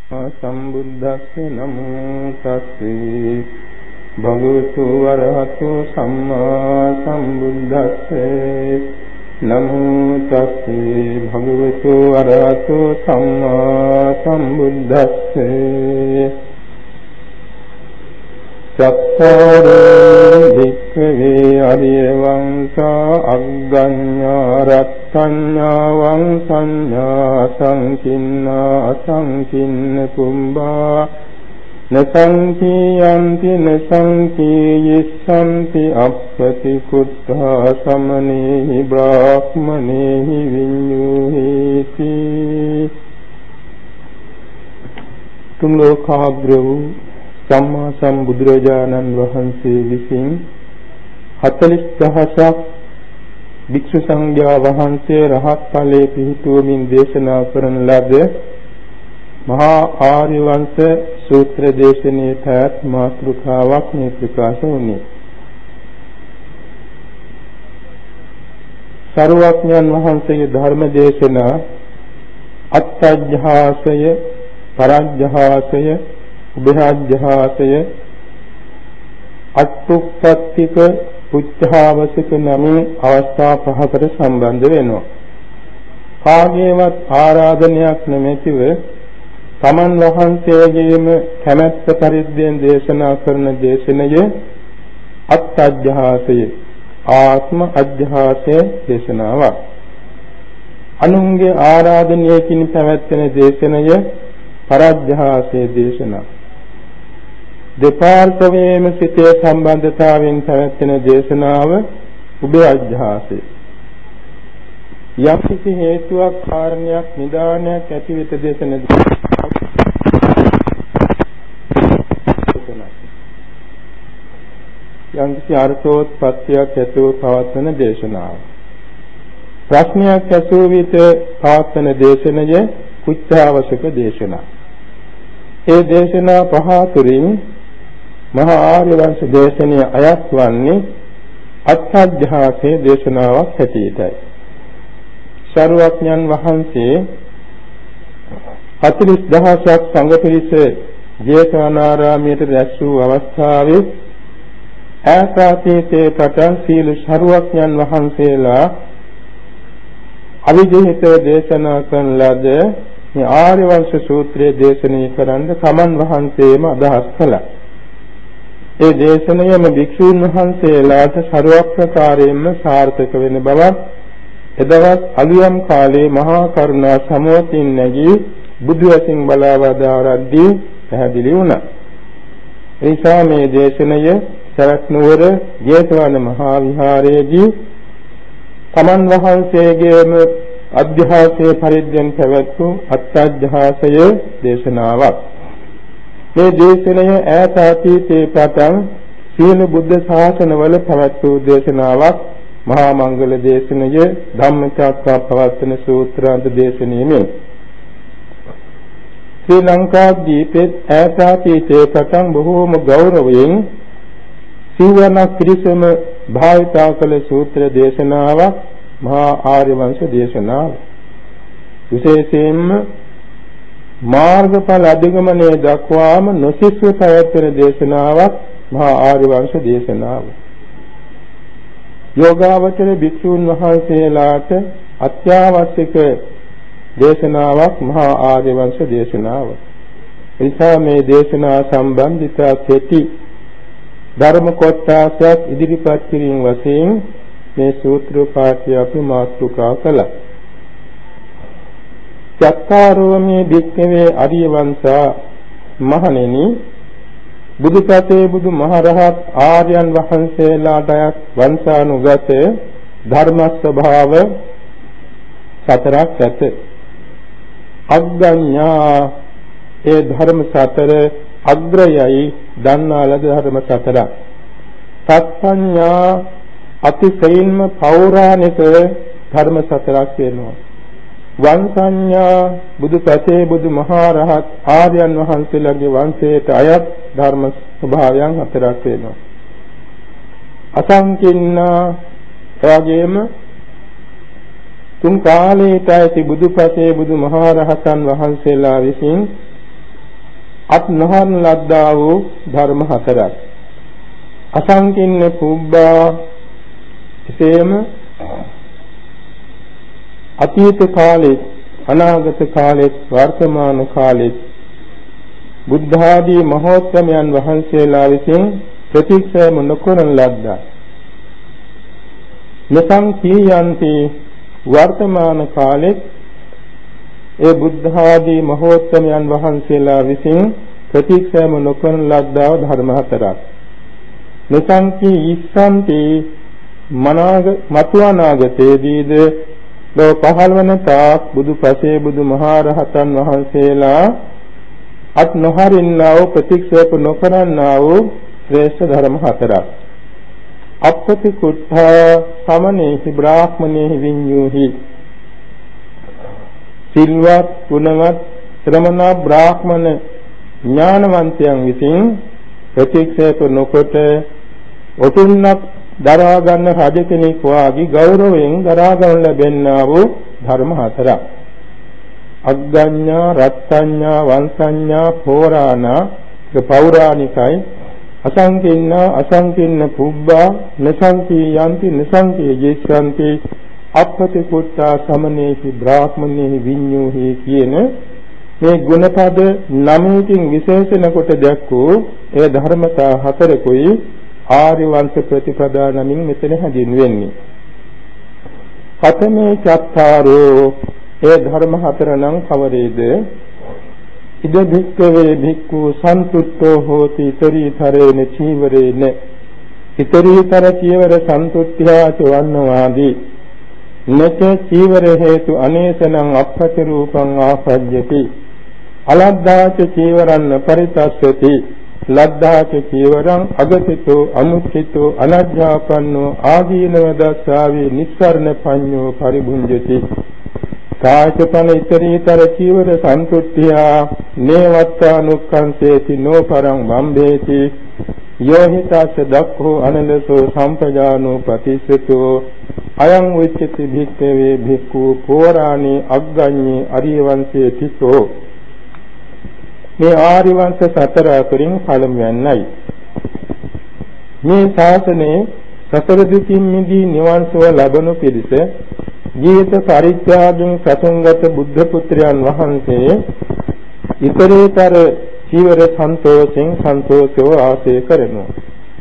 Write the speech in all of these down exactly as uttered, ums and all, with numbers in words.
සම්බුද්දස්ස නමෝ තස්සේ භගවතු වරහතු සම්මා සම්බුද්දස්සේ නමෝ තස්සේ භගවතු වරහතු සම්මා සම්බුද්දස්සේ චක්ඛාරේ වික්ඛවේ අරිය වංසා අග්ගඤ්ඤා රත්ත්‍ඤ්ඤා වංසඤ්ඤා සංකින්නා අසංකින්න කුම්භා නසංකීයන්ති නසංකීයස්සන්ති අප්පති කුද්ධා සමනේහි බ්‍රාහ්මනේහි විඤ්ඤුහේති. තුන් ලෝකාග්‍ර වූ සම්මා සම්බුදුරජාණන් වහන්සේ විසින් හතළිස් දහසක් භික්ෂු සංඝයා වහන්සේ රහත් ඵලයේ පිහිටුවමින් දේශනා කරන ලද මහා ආර්ය වංශ සූත්‍ර දේශනාවේ තත් මාතෘකාවක් මේ ප්‍රකාශ වුණේ. සරුවඥන් වහන්සේගේ ධර්ම දේශනා අත්ත්‍යජ්ජහාසය, පරජ්ජහාසය, උභයාජ්ජහාසය, අත්තුක්කත්තික, පුච්ඡාවසික නමින් අවස්ථා පහකට සම්බන්ධ වෙනවා. කාගේවත් ආරාධනයක් නැමැතිව තමන් වහන්සේගේම කැමැත්ත පරිද්දෙන් දේශනා කරන දේශනය අත්ත්‍යජ්ජහාසය, ආත්ම අජ්ජහාසය දේශනාවක්. අනුන්ගේ ආරාධනයකින් පැවැත්වෙන දේශනය පරජ්ජහාසය දේශනාව. දෙපාර්ශ්වයේම සිතේ සම්බන්ධතාවයෙන් පැවැත්වෙන දේශනාව උභයජ්ජහාසය. යම් කිසි හේතුවක් කාරණයක් නිදානයක් ඇති වෙත දේශන යම් කිසි අර්ථෝත්පත්තියක් ඇතුව පවත්වන දේශනාව. ප්‍රශ්නයක් ඇසූ විට පවත්වන දේශනය පුච්ඡාවසක දේශනා. ඒ දේශනා පහ තුරින් මහා ආර්ය වංශ දේශනයේ අයත් වන්නේ අත්ත්‍යජ්ජහාසේ දේශනාවක් හැටියටයි. සරුවඥන් වහන්සේ හතළිස් දහසක් සංඝ පිරිස ජේතවනාරාමයට රැස් වූ අවස්ථාවේ ඈතාතීතේ පටන් සීල සරුවඥන් වහන්සේලා අවිජිතව දේශනා කරන ලද මේ ආර්ය වංශ සූත්‍රයේ දේශනය කරන්න සමන් වහන්සේම අදහස් කළා. ඒ දේශනයම භික්ෂුන් වහන්සේලාට ਸਰවප්‍රකාරයෙන්ම සාර්ථක වෙන බවත් එදවස් අලුයම් කාලේ මහා කරුණා සමෝතින් නැගී බුදු වශයෙන් බලා වදාරද්දී පැහැදිලි වුණා. ඒ නිසා මේ දේශනය සරත් නුවර ජේතවන මහා විහාරයේදී තමන් වහන්සේගේම අධ්‍යාසයේ පරිද්දෙන් පැවැත් වූ අත්ත්‍යජ්ජහාසය දේශනාවක්. මේ දේශනය ඈත අතීතයේ පටන් සීල බුද්ධ ශාසනවල පැවැත් වූ දේශනාවක්. මහා මංගල දේශනය ධම්මචක්කප්පවත්තන සූත්‍රාන්ත දේශනාවෙන් ශ්‍රී ලංකාදීපේ ඈත අතීතයේ පටන් බොහෝම ගෞරවයෙන් සිවණක් පිරිසම භාවිතා කළ සූත්‍ර දේශනාවක් මහා ආර්ය වංශ දේශනාව. විශේෂයෙන්ම මාර්ගඵල අධිගමනයේ දක්වාම නොසිස්ව පැවැත්වෙන දේශනාවක් මහා ආර්ය වංශ දේශනාව. යෝගාවචර භික්ෂුන් වහන්සේලාට අත්‍යවශ්‍යක දේශනාවක් මහා ආර්ය වංශ දේශනාව. එනිසා මේ දේශනා සම්බන්ධිත කෙටි ධර්ම කොටසක් ඉදිරිපත් කිරීම වශයෙන් මේ සූත්‍ර පාඨය අපි මාතෘකා කළා. චක්කාරෝමේ භික්ඛවේ අරිය වංශා මහණෙනි, බුදුපතේ බුදු මහරහත් ආර්යයන් වහන්සේලාට වංශානුගත ධර්ම ස්වභාව සතරක් ඇත. අග්ගඤ්ඤා ඒ ධර්ම සතර අග්‍රයයි දන්නා ලද ධර්ම සතරක්. සත්පඤ්ඤා අතිශයින්ම පෞරාණික ධර්ම සතරක් වෙනවා. වංශඤ්ඤා බුදුපසේ බුදු මහරහත් ආර්යයන් වහන්සේලාගේ වංශයට අයත් ධර්ම ස්වභාවයන් හතරක් වෙනවා. අසංකින්නා එවැගේම තුන් කාලයට ඇති බුදුපසේ බුදුමහරහතන් වහන්සේලා විසින් අත් නොහරන ලද්දා වූ ධර්ම හතරක්. අසංකින්න පුබ්බා එසේම අතීත කාලේ අනාගත කාලේ වර්තමාන කාලේ බුද්ධ ආදී මහෝත්තමයන් වහන්සේලා විසින් ප්‍රතික්ෂේප නොකරන ලද්දා. මෙතන් කීයන්ති වර්තමාන කාලේ ඒ බුද්ධ ආදී මහෝත්තමයන් වහන්සේලා විසින් ප්‍රතික්ෂේප නොකරන ලද්දා ධර්ම හතරක්. මෙතන් කී ඉස්සන්ති මනාග මතු අනාගතයේදීද ලෝ පහළ වන තාක් බුදු පසේ බුදු මහරහතන් වහන්සේලා අත් නොහරින්නා වූ ප්‍රතික්ෂේප නොකරන්නා වූ ශ්‍රේෂ්ඨ ධර්ම හතරක්. අප්පති කුට්ඨා සමනේහි බ්‍රාහ්මණේහි විඤ්ඤූහි සිල්වත් ගුණවත් ශ්‍රමණ බ්‍රාහ්මණ ඥානවන්තයන් විසින් ප්‍රතික්ෂේප නොකොට ඔතුන්නක් දරා ගන්න රජ කෙනෙක් වාගේ ගෞරවයෙන් දරා ගන්න ලැබෙනා වූ ධර්ම හතරක්. අග්ගඤ්ඤා රත්ත්‍ඤ්ඤා වංශඤ්ඤා පෝරාණා පෞරාණිකයි අසංකින්න අසංකින්න පුබ්බා නසංකී යන්ති නසංකී ජේසන්ති අප්පති කුට්ටා සමනේහි බ්‍රාහ්මණේහි විඤ්ඤූහි කියන මේ ගුණපද නමකින් විශේෂණ කොට දැක්වූ ඒ ධර්මතා හතරකුයි ආර්ය වංශ ප්‍රතිපදා නමින් මෙතන හැඳින්වෙන්නේ. පඨමේ චත්තාරෝ ඒ ධර්ම හතර නම් කවරේද? ඉද භික්ඛවේ භික්ඛු සන්තුට්ඨෝ හෝති ඊතරීතරේන චීවරේන ඊතරීතර චීවර සන්තුට්ඨ්‍යාච වන්නවාදී නච චීවර හේතු අනේසනං අප්පති රූපං ආසජ්ජති අලද්දාච චීවරන්න පරිතස්සති ලද්දාච චීවරං අගතිතෝ අමුච්චිතෝ අනජ්ජාපන්නෝ ආදීනව දස්සාවේ නිස්සරණ පඤ්ඤෝ පරිභුඤ්ජති කාචපන ඉතරීතර චීවර සන්තුට්ඨියා නේවත්තානුක්ඛංසේති නෝපරං වම්බේති යෝහිතස්ස දක්ඛෝ අනලසෝ සම්පජානෝ ප්‍රතිස්සතෝ අයං උච්චති භික්ඛවේ භික්ඛු පෝරාණී අග්ගඤ්ඤේ අරිය වංශේ තිසෝ. මේ ආර්ය වංශ සතර අතරින් පළමුවන්නයි. මේ ශාසනයේ සතර දුකින් මිදී නිවන් සුව ලබනු පිණිස ජීවිත පරිත්‍යාගයෙන් සසංගත බුද්ධ පුත්‍රයන් වහන්සේ ඊතරීතර චීවර සන්තෝෂෙන් සන්තෝෂව ආශය කරනවා.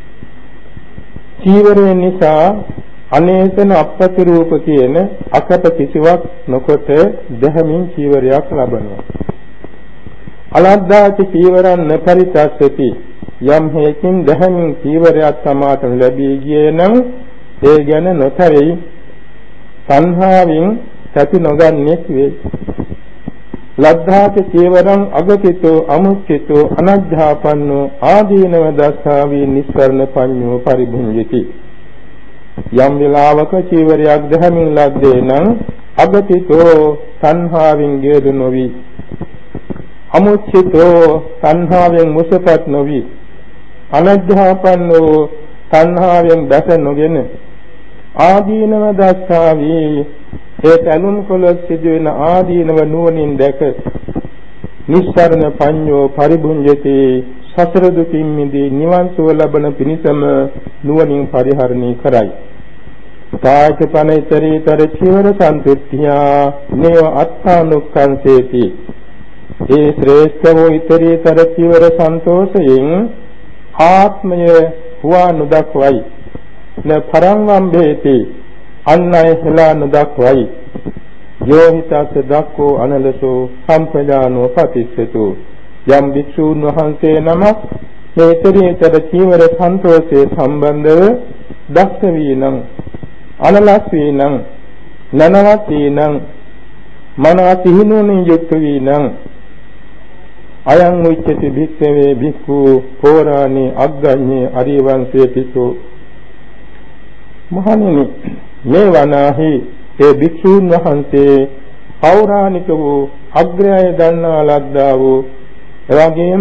චීවරය නිසා අනේසන අප්පති රූප කියන අකප කිසිවක් නොකොට දහමින් චීවරයක් ලබනවා. අලද්දාච චීවරං නපරිතස්සති යම් හේකින් දහමින් චීවරයක් සමාත ලැබී ගියේ නම් ඒ ගැන නොතරයි සංහාවෙන් සති නොගන්නෙක් වේ. ලද්ධාච චීවරං අගතිතෝ අමුච්චිතෝ අනජ්ජාපන්නෝ ආදීනව දස්සාවී නිස්සරණ පඤ්ඤෝ පරිභුඤ්ජති. යම් වෙලාවක චීවරයක් දහමින් ලද්දේ නම් අගතිතෝ සංහාවෙන් ගේදු නොවි, අමුච්චිතෝ සංහාවෙන් මුසපත් නොවි, අනජ්ජාපන්නෝ සංහාවෙන් දැස නොගෙන ආදීනව දස්සාවී ඒ තනුන් කොළොස් සිදුවෙන ආදීනව නුවණින් දැක නිස්සරණ පඤ්ඤෝ පරිභුඤ්ජති සසර දුකින් මිදී නිවන් සුව ලබන පිණිසම නුවණින් පරිහරණය කරයි. කාචපනිතරීතර චීවර සන්තුට්ඨියා නේව අත්තානුක්ඛංසේති. ඒ ශ්‍රේෂ්ඨ වූ ඊතරීතර චීවර සන්තෝෂයෙන් ආත්මය හුවා නොදක්වයි. න පරං වම්බේති අන්නය හෙලා නොදක්වයි. යෝහිතස්ස දක්ඛෝ අනලසෝ සම්පජානෝ පතිස්සතු. යම් භික්ෂූන් වහන්සේ නමක් මේ ඊතරීතර චීවර සන්තෝෂයේ සම්බන්ධව දක්ෂ වී නම්, අනලස් වී නම්, නනවත් වී නම්, මනස සිහිනුවණින් යුක්ත වී නම් අයං උච්චති භික්ඛවේ භික්ඛු පෝරාණී අග්ගඤ්ඤේ අරිය වංශේ පිසෝ. මහණෙනි, මේ වනාහි ඒ භික්ෂූන් වහන්සේ පෞරාණික වූ අග්‍රය දන්නා ලද්දා වූ එවැගේම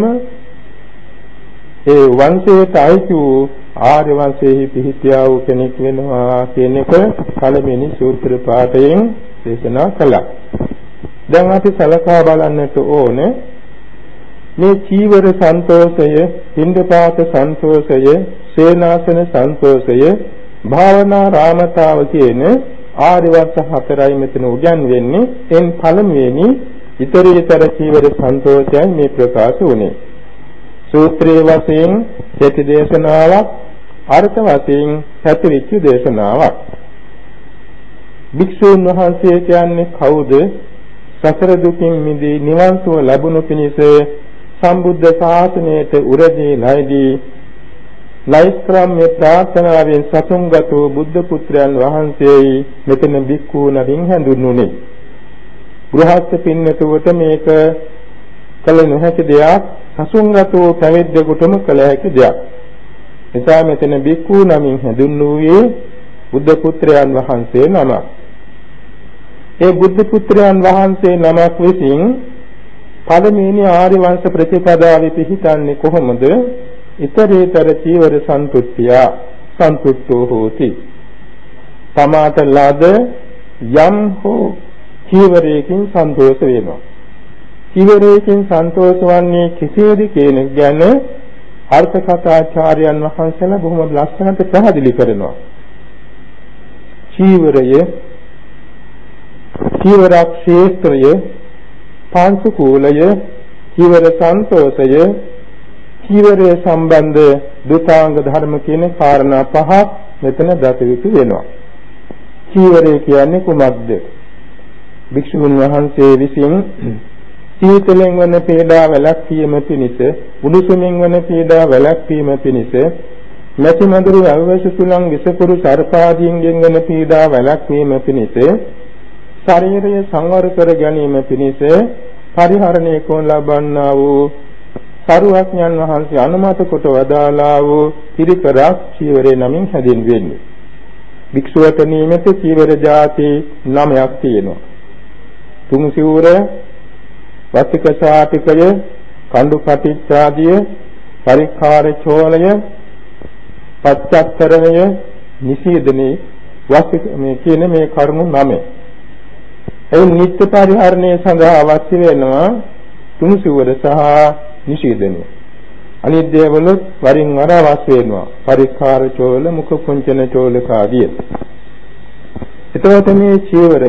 ඒ වංශයට අයිති වූ ආර්ය වංශයේ පිහිටියා වූ කෙනෙක් වෙනවා කියන එක පළවෙනි සූත්‍ර පාඨයෙන් දේශනා කළා. දැන් අපි සලකා බලන්නට ඕනේ මේ චීවර සන්තෝෂය, පින්ඩපාත සන්තෝෂය, සේනාසන සන්තෝෂය, භාවනා රාමතාව කියන ආර්ය වර්ෂ හතරයි මෙතන උගන්වන්නේ. එන් පළමුවෙනි ඊතරීතර චීවර සන්තෝෂයයි මේ ප්‍රකාශ වුණේ. සූත්‍රයේ වශයෙන් කෙටි දේශනාවක්, අර්ථ වශයෙන් පැතිරිච්ච දේශනාවක්. භික්ෂුන් වහන්සේ කියන්නේ කවුද? සතර දුකින් මිදී නිවන් සුව ලැබුණු පිණිස සම්බුද්ධ ශාසනයට උරදී ලයිදී ලයිස්ත්‍රාම්‍ය ප්‍රාර්ථනාවෙන් සසුන්ගත වූ බුද්ධ පුත්‍රයන් වහන්සේයි මෙතන භික්ඛු නමින් හඳුන්වන්නේ. ගෘහස්ත පින්නතුවට මේක කළ නොහැකි දෙයක්, සසුන්ගත වූ පැවිද්දෙකුටම කළ හැකි දෙයක්. එසා මෙතන භික්ඛු නමින් හඳුන්වුවේ බුද්ධ පුත්‍රයන් වහන්සේ නමක්. ඒ බුද්ධ පුත්‍රයන් වහන්සේ නමක් විසින් පළමුවෙනි ආර්ය වංශ ප්‍රතිපදාවේ පිහිටන්නේ කොහොමද? ඊතරීතර චීවර සන්තුට්ඨිය සන්තුට්ඨෝ හෝති. තමාට ලද යම් හෝ චීවරයකින් සන්තෝෂ වෙනවා. චීවරයකින් සන්තෝෂ වන්නේ කෙසේද කියන ගැන අර්ථ කථාචාර්යයන් වහන්සේලා බොහොම ලස්සනට පැහැදිලි කරනවා. චීවරය, චීවර ක්ෂේත්‍රය, පාංශුකූලය, චීවර සන්තෝෂය, චීවරය සම්බන්ධ දුතාංග ධර්ම කියන කාරණා පහක් මෙතන දත යුතු වෙනවා. චීවරය කියන්නේ කුමක්ද? භික්ෂුන් වහන්සේ විසින් සීතලෙන් වන පීඩා වැළැක්වීම පිණිස, උණුසුමින් වන පීඩා වැළැක්වීම පිණිස, මැසි මඳුරු අවශ්‍ය සුලං විසකුරු සර්පාදීන්ගෙන් වන පීඩා වැළැක්වීම පිණිස, ශරීරය සංවර කර ගැනීම පිණිස පරිහරණය කරන ලබන්නා වූ සරුවඥන් වහන්සේ අනුමත කොට වදාළා වූ පිරිකරක් චීවරය නමින් හැඳින්වෙන්නේ. භික්ෂුවට නියමිත චීවර જાති නමයක් තියෙනවා. තුන් සිවුර, වස්තික සාටිකය, කඳු පටිච්චාදිය, පරික්ඛාර චෝලය, පච්චත්තරණය, නිසීදනේ වස්තික මේ කියන මේ කරුණු නම. ඒ නිත්‍ය පරිහරණය සඳහා අවශ්‍ය වෙනවා තුන් සිවුර සහ නිසීදනය. අනිත් දේවලුත් වරින් වර අවශ්‍ය වෙනවා. පරික්ඛාර චෝල, මුඛ කුංචන චෝලක ආදිය. එතකොට මේ චීවරය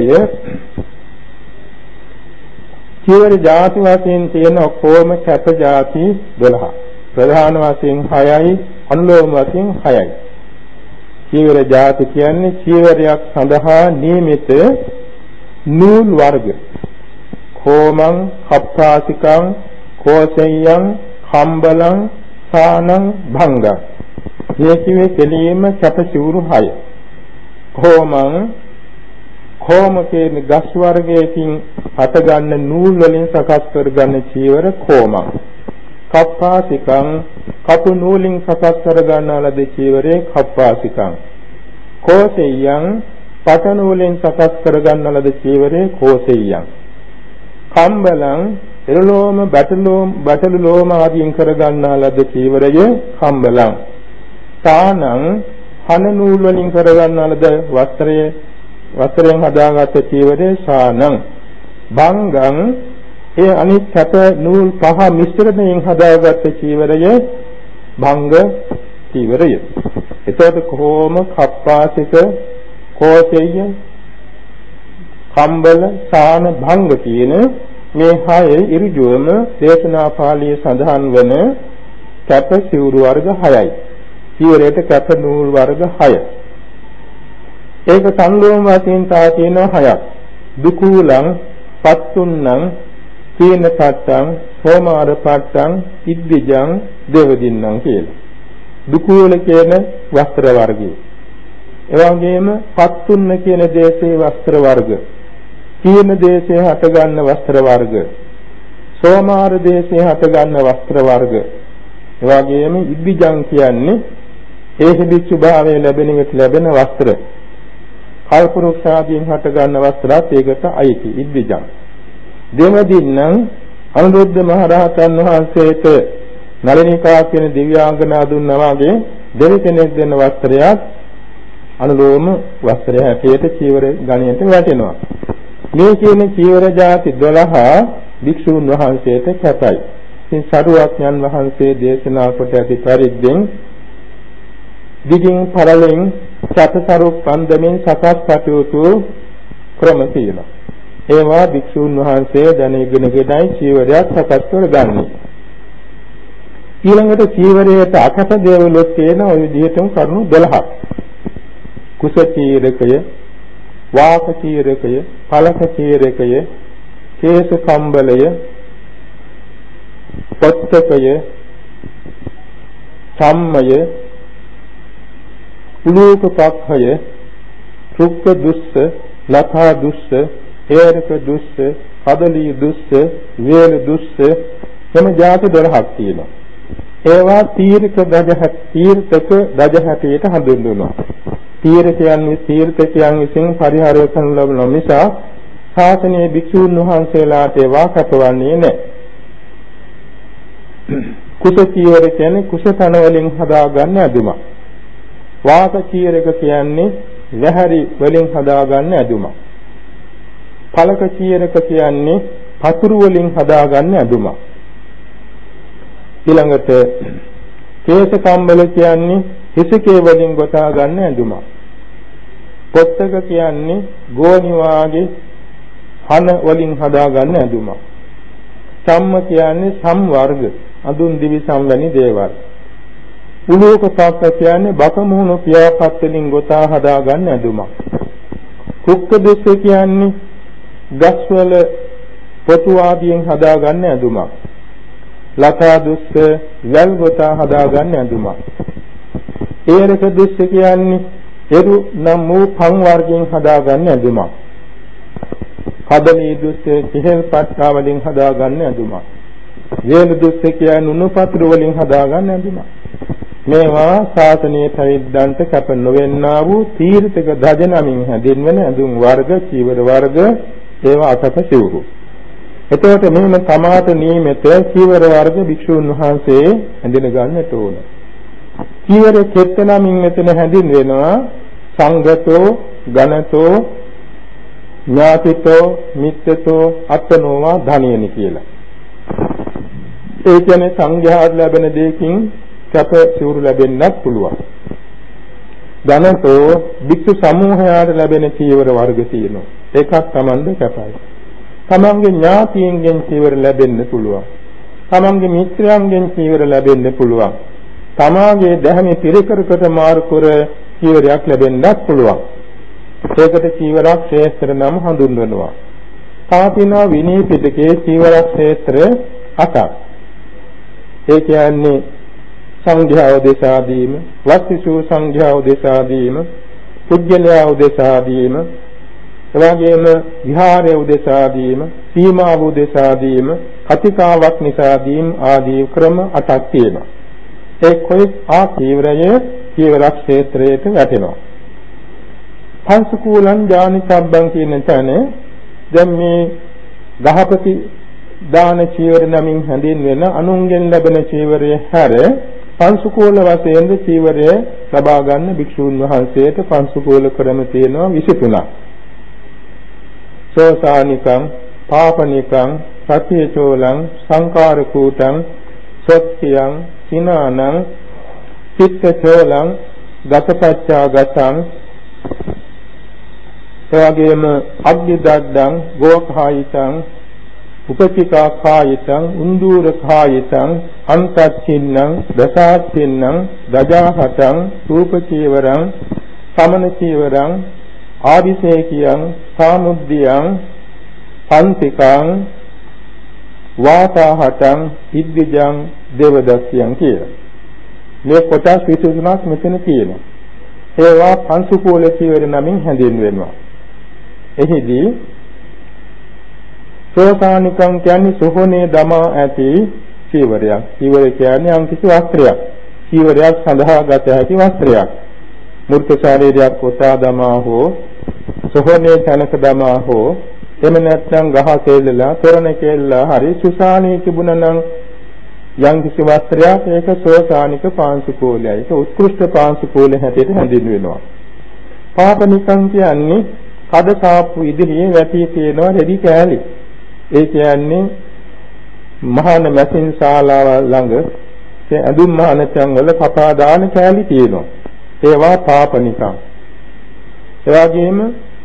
චීවර ಜಾති වශයෙන් තියෙන ඔක්කොම කැප ಜಾති දොළහ. ප්‍රධාන වශයෙන් හයයි, අනුලෝම වශයෙන් හයයි. චීවර ಜಾති කියන්නේ චීවරයක් සඳහා නියමිත නූල් වර්ග. කොමං, කප්පාසිකං, කෝසෙය්‍යං, කම්බලං, සානං, භංගං. මේ කිව්වේ කෙලින්ම කැප සිවුරු හය. කොමං, කොම කියන ගස් වර්ගයකින් හටගන්න නූල් වලින් සකස් කරගන්න චීවර කොමං. කප්පාසිකං, කපු නූලින් සකස් කරගන්නා ලද චීවරේ කප්පාසිකං. කෝසෙය්‍යං, පට නූලින් සකස් කරගන්නා ලද චීවරේ කෝසෙය්‍යං. කම්බලං, එළලෝම, බටලෝම, බටලෝම ආදීන් කරගන්නා ලද චීවරය කම්බලං. සානං, හන නූල් වලින් කරගන්නා ලද වස්ත්‍රය, වස්ත්‍රයෙන් හදාගත් චීවරේ සානං. භංගං, ඒ අනිත් කැප නූල් පහ මිශ්‍රණයෙන් හදාගත් චීවරය භංග චීවරය. එතකොට කොහොම කප්පාසික, කෝසෙය්‍ය, කම්බල, සාන, භංග කියන මේ හයේ ඉරිජුවම දේශනා පාළියේ සඳහන් වන කැප සිවුරු වර්ග හයයි. චීවරයට කැප නූල් වර්ග හය. ඒක සංලෝම වශයෙන් තා තියෙන හයක්. දුකූලං, පත්තුන්නං, තීන පත්තං, සෝමාර පත්තං, ඉද්දිජං, දේවදින්නම් කියලා. දුකූල කියන වස්ත්‍ර වර්ගය. එවැගේම පත්තුන්න කියන දේශේ වස්ත්‍ර වර්ග, තීන දේශේ හටගන්න වස්ත්‍ර වර්ග, සෝමාර දේශේ හටගන්න වස්ත්‍ර වර්ග. එවැගේම ඉද්දිජං කියන්නේ ඒ හිදිච්ච භාවයේ ලැබෙන විට ලැබෙන වස්ත්‍ර. කල්පරුක්ෂ ආදීන් හටගන්න වස්ත්‍රات ඒකට අයිති ඉද්දිජං. දෙවදින්නම් අනුරුද්ධ මහ රහතන් වහන්සේට නලිනිකා කියන දිව්‍යාංගනා දුන්නා වගේ දෙවි කෙනෙක් දෙන වස්ත්‍රයක් අනුලෝම වස්ත්‍රය හැටියට චීවර ගණයට වැටෙනවා. මේ කියන චීවර ಜಾති දොළහ භික්ෂුන් වහන්සේට කැපයි. ඉතින් සරුවඥන් වහන්සේ දේශනා කොට ඇති පරිද්දෙන් දිගින් පරලෙන් සතසරු පන්දමින් සකස් කටයුතු ක්‍රම තියෙනවා. ඒවා භික්ෂුන් වහන්සේ දැන ඉගෙනගෙනයි චීවරයක් සකස් කරගන්නේ. ඊළඟට චීවරයට අකප දේවලුත් තියෙන ওই විදිහටම කරුණු දොළහක්. කුස චීරකය, වාක චීරකය, පලක චීරකය, කේශ කම්බලය, පොත්තකය, සම්මය, උලූක පක්ඛය, රුක්ක දුස්ස, ලතා දුස්ස, හේරක දුස්ස, කදලී දුස්ස, වේල දුස්ස එම જાති දොළහක් තියෙනවා. ඒවා තීර්ක දජහ තීර්ථක දජහටියට හඳුන්වනවා. තීර්ථයන් තීර්ථකයන් විසින් පරිහරණය කරන ලබන නිසා ශාසනීය භික්ෂුන් වහන්සේලාට ඒවා කැපවන්නේ නැහැ. කුස චීවර කියන්නේ කුස තන වලින් හදාගන්න ඇඳුමක්. වාක චීරක කියන්නේ වැහැරි වලින් හදාගන්න ඇඳුමක්. පලක චීරක කියන්නේ පතුරු වලින් හදාගන්න ඇඳුමක්. ඊළඟට කේශ කම්බල කියන්නේ හිසකේ වලින් ගොතා ගන්න ඇඳුමක්. පොත්තක කියන්නේ ගෝණි වාගේ හන වලින් හදා ගන්න ඇඳුමක්. සම්ම කියන්නේ සම් වර්ග අඳුන් දිවි සම්වැනි දේවල්. උලෝක පාක්ක කියන්නේ බකමුණු පියාපත් වලින් ගොතා හදා ගන්න ඇඳුමක්. කුක්ක දුස්ස කියන්නේ ගස්වල පොතු ආදියෙන් හදා ගන්න ඇඳුමක්. ලතා දුස්ස වැල් ගොතා හදා ගන්න ඇඳුමක්. ඒරක දුස්ස කියන්නේ එරු නම් වූ පන් වර්ගයෙන් හදා ගන්න ඇඳුමක්. කදලී දුස්ස කිහෙල් පට්ටා වලින් හදා ගන්න ඇඳුමක්. වේල දුස්ස කියන්නේ උණු පතුරු වලින් හදා ගන්න ඇඳුමක්. මේවා ශාසනීය පරිද්දන්ට කැප නොවෙන්නා වූ තීර්ථක දජ නමින් හැඳින්වෙන ඇඳුම් වර්ග, චීවර වර්ග ඒවා අතප සිවුරු. එතකොට මෙහෙම තමාට නියමිත චීවර වර්ග භික්ෂුන් වහන්සේ හැඳින ගන්නට ඕන. චීවර කෙත්ත නමින් මෙතන හැඳින්වෙනවා සංගතෝ, ගණතෝ, ඥාතිතෝ, මිත්තතෝ, අත්නෝවා ධනියනි කියලා. ඒ කියන්නේ සංඝයාට ලැබෙන දෙයකින් කැප සිවුරු ලැබෙන්නත් පුළුවන්. ගණතෝ භික්ෂු සමූහයාට ලැබෙන චීවර වර්ග තියෙනවා. ඒකත් Tamande කැපයි. තමන්ගේ ඥාතියින්ගෙන් චීවර ලැබෙන්න පුළුවන්. තමන්ගේ මිත්‍රයන්ගෙන් චීවර ලැබෙන්න පුළුවන්. තමාගේ දැහැමි පිරිකරකට මාරු කර චීවරයක් ලැබෙන්නත් පුළුවන්. ඒකට චීවරක් ක්ෂේත්‍ර නම් හඳුන්වනවා. තාපිනා විනී පිටකේ චීවරක් ක්ෂේත්‍ර අටක්. ඒ කියන්නේ සංඝයා උදෙසා දීම, වස්තිසු සංඝයා උදෙසා දීම, පුජ්‍යලයා උදෙසා දීම, එවාගේම විහාරය උදෙසා දීම, සීමාව උදෙසා දීම, කතිකාවක් නිසා දීම ආදී ක්‍රම අටක් තියෙනවා. ඒ කොයි ආ චීවරයේ චීවර ක්ෂේත්‍රයට වැටෙනවා. පංසකූලං ඥානිකබ්බං කියන තැන දැන් මේ ගහපති දාන චීවර නමින් හැඳින්වෙන අනුන්ගෙන් ලැබෙන චීවරයේ හැර පංසකූල වශයෙන් චීවරය ලබා ගන්න භික්ෂූන් වහන්සේට පංසකූල ක්‍රම තියෙනවා විසිතුනක්. සෝසානිකං, පාපනිකං, සතියචෝලං, සංකාරකූටං, සොත්තියං, සිනානං, චිත්තචෝලං, ගතපච්චාගතං, එවැගේම අග්නිදග්ධං, ගෝඛායිතං, උපචිකාඛායිතං, උන්දූරඛායිතං, අන්තච්චින්නං, දසාච්චින්නං, දජාහතං, රූපචීවරං, සමනචීවරං, ආදිසේකියං, සාමුද්දියං, පන්තිකං, වාතාහතං, ඉද්දිජං, දේවදත්තියං කියලා. මේ කොටස් විසුණුක් මෙතන තියෙනවා. ඒවා පංසුකූල චීවර නමින් හැඳින්වෙනවා. එහිදී සෝසානිකං කියන්නේ සෝහනේ දමා ඇති චීවරයක්. චීවර කියන්නේ යම් කිසි වස්ත්‍රයක්. චීවරයක් සඳහා ගත හැකි වස්ත්‍රයක්. මූර්ත ශරීරයක් කොටා දමා හෝ සෝහනේ තනක දමා හෝ එම නැත්නම් ගහ කෙල්ලලා තොරණ කෙල්ලා හරි සුසානී තිබුණා නම් යම් කිසි වස්ත්‍රයක් ඒක සෝසානික පාංශුකූලයි. ඒක උත්කෘෂ්ඨ පාංශුකූල හැටියට හැඳින්වෙනවා. පාපනිකං කියන්නේ කඩ සාප්පු ඉදිරියේ වැටි තියෙනවා රෙදි කෑලි. ඒ කියන්නේ මහාන මැසින් ශාලාව ළඟ ඒ ඇඳුම් මහාන තැන් වල කපා දාන කෑලි තියෙනවා. ඒවා පාපනිකම්. ඒ වගේම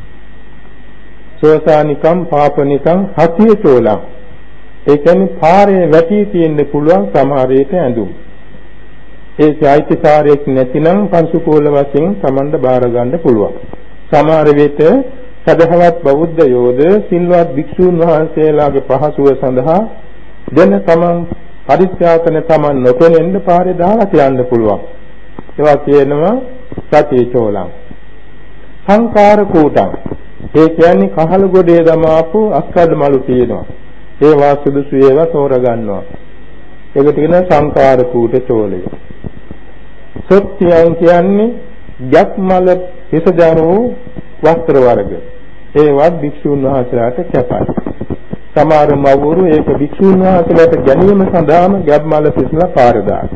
සෝසානිකම් පාපනිකම් හතිය චෝලම්. ඒ කියන්නේ පාරේ වැටි තියෙන්න පුළුවන් සමහර විට ඇඳුම්. ඒ චෛත්‍යකාරයක් නැතිනම් පංසුකෝල වශයෙන් Tamanda බාර ගන්න පුළුවන්. සමහර විට සදහවත් බෞද්ධ යෝධ සිල්වත් භික්ෂූන් වහන්සේලාගේ පහසුව සඳහා දෙන තමන් පරිත්‍යාගන තමන් නොපෙනෙන්න පාරේ දාලා යන්න පුළුවන්. ඒවා කියනවා සතිචෝලං. සංකාර කූටං. ඒ කියන්නේ කහල ගොඩේ දමාපු අස්කඩ මලු තියෙනවා. ඒවා සුදුසු ඒවා තෝරගන්නවා. ඒකට කියන සංකාර කූට චෝලය. සොත්තියන් කියන්නේ යක්මල හිසජානෝ වස්ත්‍ර වර්ග. ඒවත් භික්ෂුන් වහන්සේලාට කැපයි. සමහර මවුරු ඒක භික්ෂුන් වහන්සේලාට ගැනීම සඳහාම ගැබ්මල පිසලා පාර දානවා.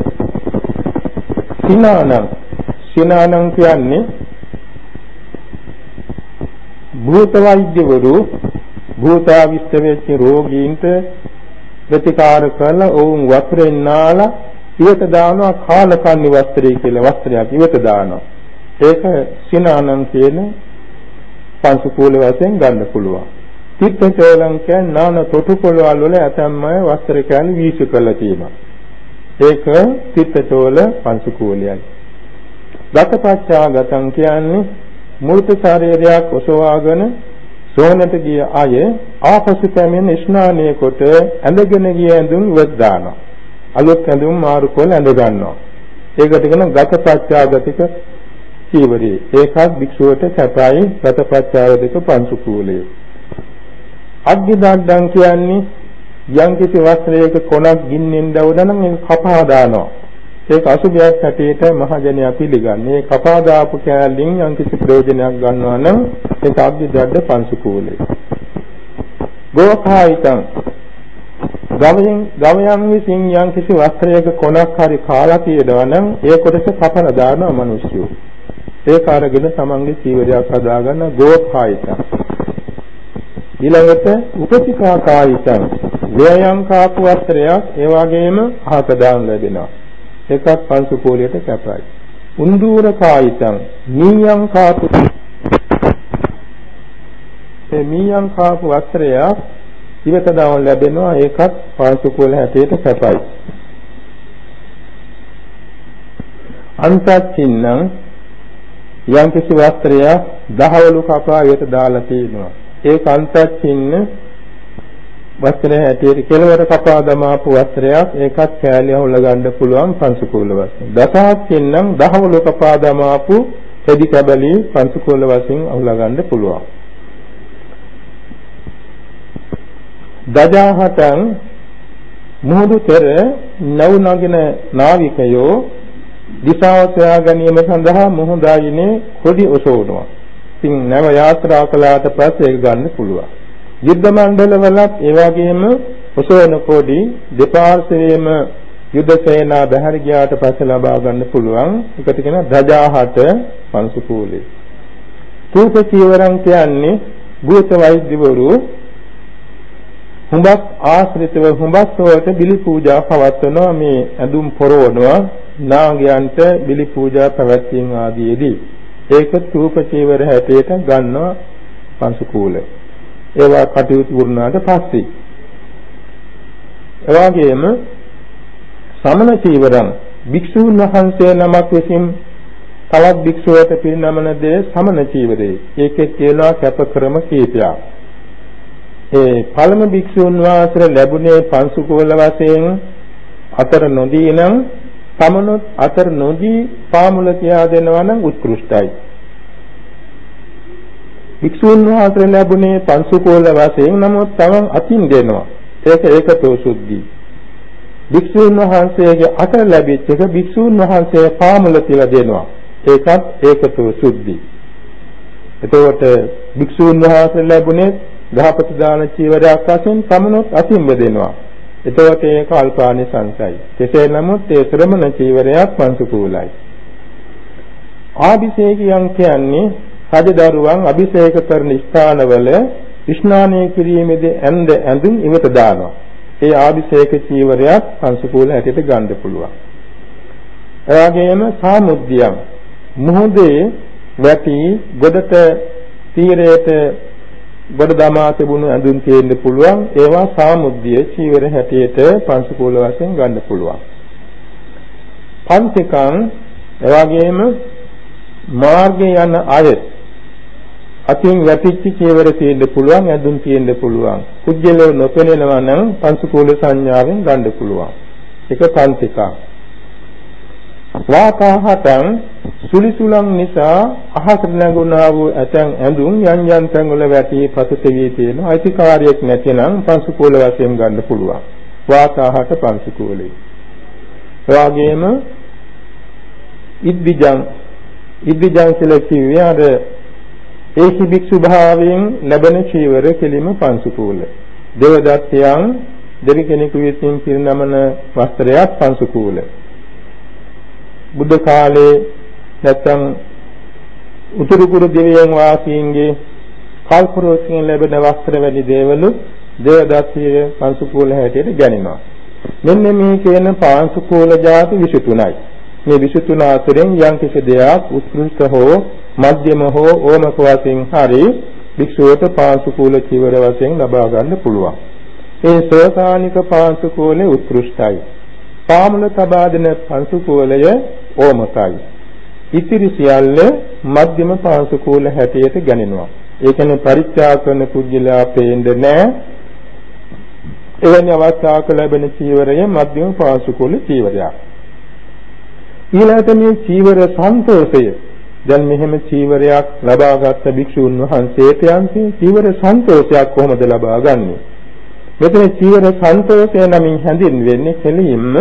සිනානං සිනානං කියන්නේ භූත වෛද්‍යවරු භූතාවිෂ්ඨ වෙච්ච රෝගීන්ට ප්‍රතිකාර කරලා ඔවුන් වස්ත්‍රයෙන් නාලා ඉවත දානවා කාලකන්ණි වස්ත්‍රය කියලා වස්ත්‍රයක් ඉවත දානවා. ඒක සිනානං කියන පංසුකූල වශයෙන් ගන්න පුළුවන්. තිත්තචෝලං කියන්නේ නාන තොටුපළවල් වල ඇතැම් අය වස්ත්‍ර කෑලි වීසි කරලා තියෙනවා. ඒක තිත්තචෝල පංසුකූලයයි. ගතපච්චාගතං කියන්නේ මූර්ත ශරීරයක් ඔසවාගෙන සෝනට ගිය අය ආපසු පැමිණ ස්නානය කොට ඇඳගෙන ගිය ඇඳුම් ඉවත් දානවා. අලුත් ඇඳුම් මාරු කරලා ඇඳ ගන්නවා. ඒකට කියන ගතපච්චාගතික චීවරේ. ඒකත් භික්ෂුවට සැපයි ගතපච්චාගතික පංසුකූලය. අග්ගිදණ්ඩං කියන්නේ යම්කිසි වස්ත්‍රයක කොනක් ගින්නෙන් දවදනම් ඒක කපා දානවා. ඒක අසුභයක් හැටියට මහජනයා පිළිගන්නේ. ඒ කපා දාපු කෑල්ලෙන් යම්කිසි ප්‍රයෝජනයක් ගන්නවා නම් ඒක අග්ගිදණ්ඩ පංසුකූලය. ගෝඛායිතං ගවයන් ගවයන් විසින් යම්කිසි වස්ත්‍රයක කොනක් හරි කාලා තියෙනවා නම් ඒ කොටස කපලා දානවා මිනිස්සු. ඒක අරගෙන තමන්ගේ චීවරයක් හදාගන්න ගෝඛායිතං. ඊළඟට උපතිකා කායිතං වේයං කාපු වස්ත්‍රයක් ඒ වගේම අහක දාන් ලැබෙනවා. ඒකත් පංසුකූලයට කැපයි. උන්දූර කායිතං මීයං කාපු ඒ මීයං කාපු වස්ත්‍රයක් ඉවත දාන් ලැබෙනවා. ඒකත් පංසුකූල හැටියට කැපයි. අන්තච්චින්නම් යම් කිසි වස්ත්‍රයක් දහවලු කපා ඉවත දාලා තියෙනවා. ඒ අන්තච්චින්න වස්ත්‍රය හැටියට කෙලවර කපා දමාපු වස්ත්‍රයක් ඒකත් කෑලිය හොල්ල ගන්න පුළුවන් පංසුකූල වශයෙන්. දසහත්ින්නම් දහවලු කපා දමාපු තෙදි කැබලි පංසුකූල වශයෙන් අහුල ගන්න පුළුවන්. දජාහතං මුහුදු තෙර නව නගින නාවිකයෝ දිශාව සොයා ගැනීම සඳහා මුහුදායිනේ කොඩි ඔසවනවා. ඉතින් නැව යාත්‍රා කළාට පස්සේ ඒක ගන්න පුළුවන්. යුද්ධ මණ්ඩල වලත් ඒ වගේම ඔසවන කොඩි දෙපාර්ශ්වයේම යුද්ධ සේනා බැහැර ගියාට පස්සේ ලබා ගන්න පුළුවන්. ඒකට කියන දජාහත පංසුකූලය. තූප චීවරං කියන්නේ භූත වෛද්‍යවරු හුඹක් ආශ්‍රිතව හුඹක් වලට බිලි පූජා පවත්වනවා. මේ ඇඳුම් පොරවනවා නාගයන්ට බිලි පූජා පැවැත්වීම ආදීදී. ඒක තූප චීවර හැටියට ගන්නවා පංසුකූල. ඒවා කටයුතු වුණාට පස්සේ එවාගෙම සමන චීවරං භික්ෂුන් වහන්සේ නමක් විසින් තවත් භික්ෂුවට පිරිනමන දේ සමන චීවරේ. ඒකේ තියෙනවා කැපක්‍රම කීපයක්. ඒ පළමු භික්ෂුන් වහන්සේ ලැබුණේ පංසුකූල වශයෙන් අතර නොදී නම් තමනුත් අතර නොදී පාමුල කියා දෙනවා නම් උත්කෘෂ්ටයි. භික්ෂුන් වහන්සේ ලැබුණේ පංසුකූල වශයෙන් නමුත් තමන් අතින් දෙනවා. ඒක ඒකතෝ සුද්ධි. භික්ෂුන් වහන්සේගේ අතර ලැබිච්ච එක භික්ෂුන් වහන්සේ පාමුල කියලා දෙනවා. ඒකත් ඒකතෝ සුද්ධි. එතකොට භික්ෂුන් වහන්සේ ලැබුණේ ගහපති දාන චීවරයක් වශයෙන් තමනුත් අතින් දෙනවා. එතකොට ඒක අල්පානි සංසයි. කෙසේ නමුත් ඒ ශ්‍රමණ චීවරයක් පංසුකූලයි. ආභිෂේකයන් කියන්නේ රජදරුවන් අභිෂේක කරන ස්ථානවල ස්නානය කිරීමේදී ඇඳ ඇඳුම් ඉවත දානවා. ඒ ආභිෂේක චීවරයක් පංසකූල හැටියට ගන්න පුළුවන්. එවාගෙම සාමුද්දියම් මුහුදේ වැටි ගොඩට තීරයට ගොඩ දමා තිබුණු ඇඳුම් තියෙන්න පුළුවන්. ඒවා සාමුද්දිය චීවර හැටියට පංසකූල වශයෙන් ගන්න පුළුවන්. පංචකම් එවාගෙම මාර්ගයේ යන අය අතින් වැටිච්ච චීවර තියෙන්න පුළුවන්, ඇඳුම් තියෙන්න පුළුවන්. කුජලව නොපෙනෙනවා නම් පංසකූල සංඥාවෙන් ගන්න පුළුවන්. ඒක පංචකම්. වාකාහතං සුලිසුලං නිසා අහසට නැගුණා වූ ඇතැම් ඇඳුම් යම් යම් තැන්වල වැටි පසුත වී තියෙන අයිතිකාරයක් නැතිනම් පංසකූල වශයෙන් ගන්න පුළුවන්. වාකාහත පංසකූලේ. එවාගෙම ඉද්දිජං ඉද්දිජං කියලා කිව්වේ අර ඒකි භික්ෂු භාවයෙන් ලැබෙන චීවර කෙලිම පංසකූල. දේවදත්තයන් දෙවි කෙනෙකු විසින් පිරිනමන වස්ත්‍රයක් පංසකූල. බුද්ධ කාලේ නැත්නම් උතුරු කුරු දෙවියන් වාසීන්ගේ කල්පරෝසින් ලැබෙන වස්ත්‍ර වැනි දේවලු දේවදත්තීය පංසකූල හැටියට ගණනවා. මෙන්න මේ කියන පංසකූල જાති විසි තුනයි. මේ විසි තුන අතරින් යම් කිසි දෙයක් උත්කෘෂ්ඨ හෝ මධ්‍යම හෝ ඕමක වශයෙන් හරි භික්ෂුවට පංසකූල චීවර වශයෙන් ලබා ගන්න පුළුවන්. ඒ සෝතානික පංසකූලේ උත්කෘෂ්ඨයි. පාමුල තබා දෙන පංසකූලය ඕමකයි. ඉතිරි සියල්ල මධ්‍යම පංසකූල හැටියට ගණනවා. ඒ කියන්නේ පරිත්‍යාග කරන පුජ්‍යලා පේන්නේ නැහැ. එවැනි අවස්ථාවක ලැබෙන චීවරය මධ්‍යම පංසකූල චීවරයක්. ඊළඟට මේ චීවර සන්තෝෂය දැන් මෙහෙම චීවරයක් ලබාගත් භික්ෂුන් වහන්සේට යන්ති චීවර සන්තෝෂයක් කොහොමද ලබා ගන්නෙ? මෙතන චීවර සන්තෝෂය නමින් හැඳින්වෙන්නේ කෙලින්ම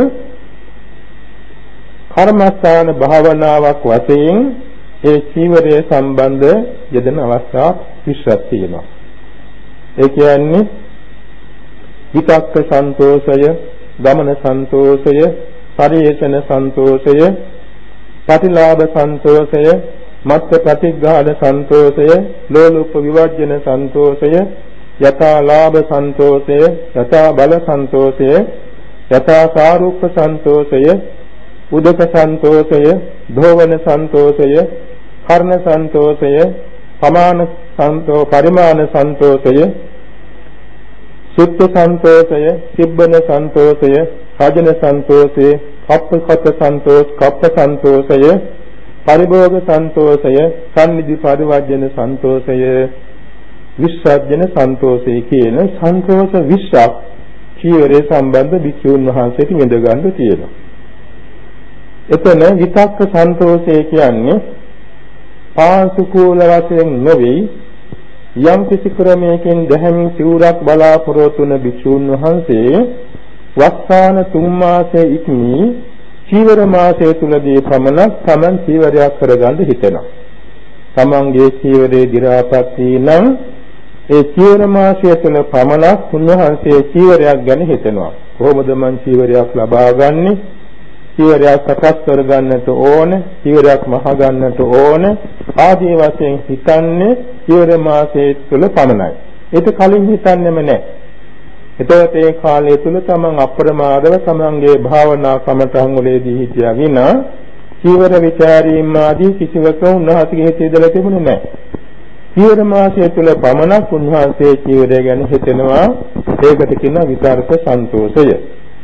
කර්මස්ථාන භාවනාවක් වශයෙන් ඒ චීවරය සම්බන්ධ යෙදෙන අවස්ථා විශ්වත් තියෙනවා. ඒ කියන්නේ විතක්ක සන්තෝෂය, ගමන සන්තෝෂය, පරිේෂණ සන්තෝෂය, ප්‍රතිලාභ සන්තෝෂය, මත්ත ප්‍රතිග්‍රහණ සන්තෝෂය, ලෝලුප විවර්ජන සන්තෝෂය, යථා ලාභ සන්තෝෂය, යථා බල සන්තෝෂය, යථා සාරූප සන්තෝෂය, උදක සන්තෝෂය, ධෝවන සන්තෝෂය, කර්ණ සන්තෝෂය, සමාන සන්තෝ පරිමාණ සන්තෝෂය, සුත්ත සන්තෝෂය, සිබ්බන සන්තෝෂය, රජන සන්තෝෂය, කප්පකත සන්තෝෂ, කප්ප සන්තෝෂය, පරිභෝග සන්තෝෂය, සම්නිදි පරිවර්ජන සන්තෝෂය, විස්සජන සන්තෝෂය කියන සන්තෝෂ විස්සක් චීවරේ සම්බන්ධ භික්ෂුන් වහන්සේට විඳ ගන්න තියෙනවා. එතන විතක්ක සන්තෝෂය කියන්නේ පාංශුකූල වශයෙන් නොවේ යම් කිසි ක්‍රමයකින් දැහැමින් සිවුරක් බලාපොරොත්තු වන භික්ෂුන් වහන්සේ වස්සාන තුන් මාසයේ ඉක්මී චීවර මාසයේ තුලදී පමණක් Taman චීවරයක් කරගන්න හිතෙනවා. Tamanගේ චීවරේ දි รา පත් වී නම් ඒ චීවර මාසයේ තුල පමණක් උන්වහන්සේ චීවරයක් ගැන හිතෙනවා. කොහොමද මං චීවරයක් ලබාගන්නේ? චීවරයක් සකස් කරගන්නට ඕන, චීවරයක් මහ ගන්නට ඕන ආදී වශයෙන් හිතන්නේ චීවර මාසයේ තුල පමණයි. ඒක කලින් හිතන්නේම නැහැ. එතකොට ඒ කාලය තුල තමන් අප්‍රමාදව තමන්ගේ භාවනා කමඨං වලදී හිටියා විනා චීවර විචාරීම් ආදී කිසිවක උන්වහන්සේගේ හිතේ ඉඳලා තිබුණේ නැහැ. චීවර මාසය තුල පමණක් උන්වහන්සේ චීවරය ගැන හිතෙනවා. ඒකට කියනවා විතර්ක සන්තෝෂය.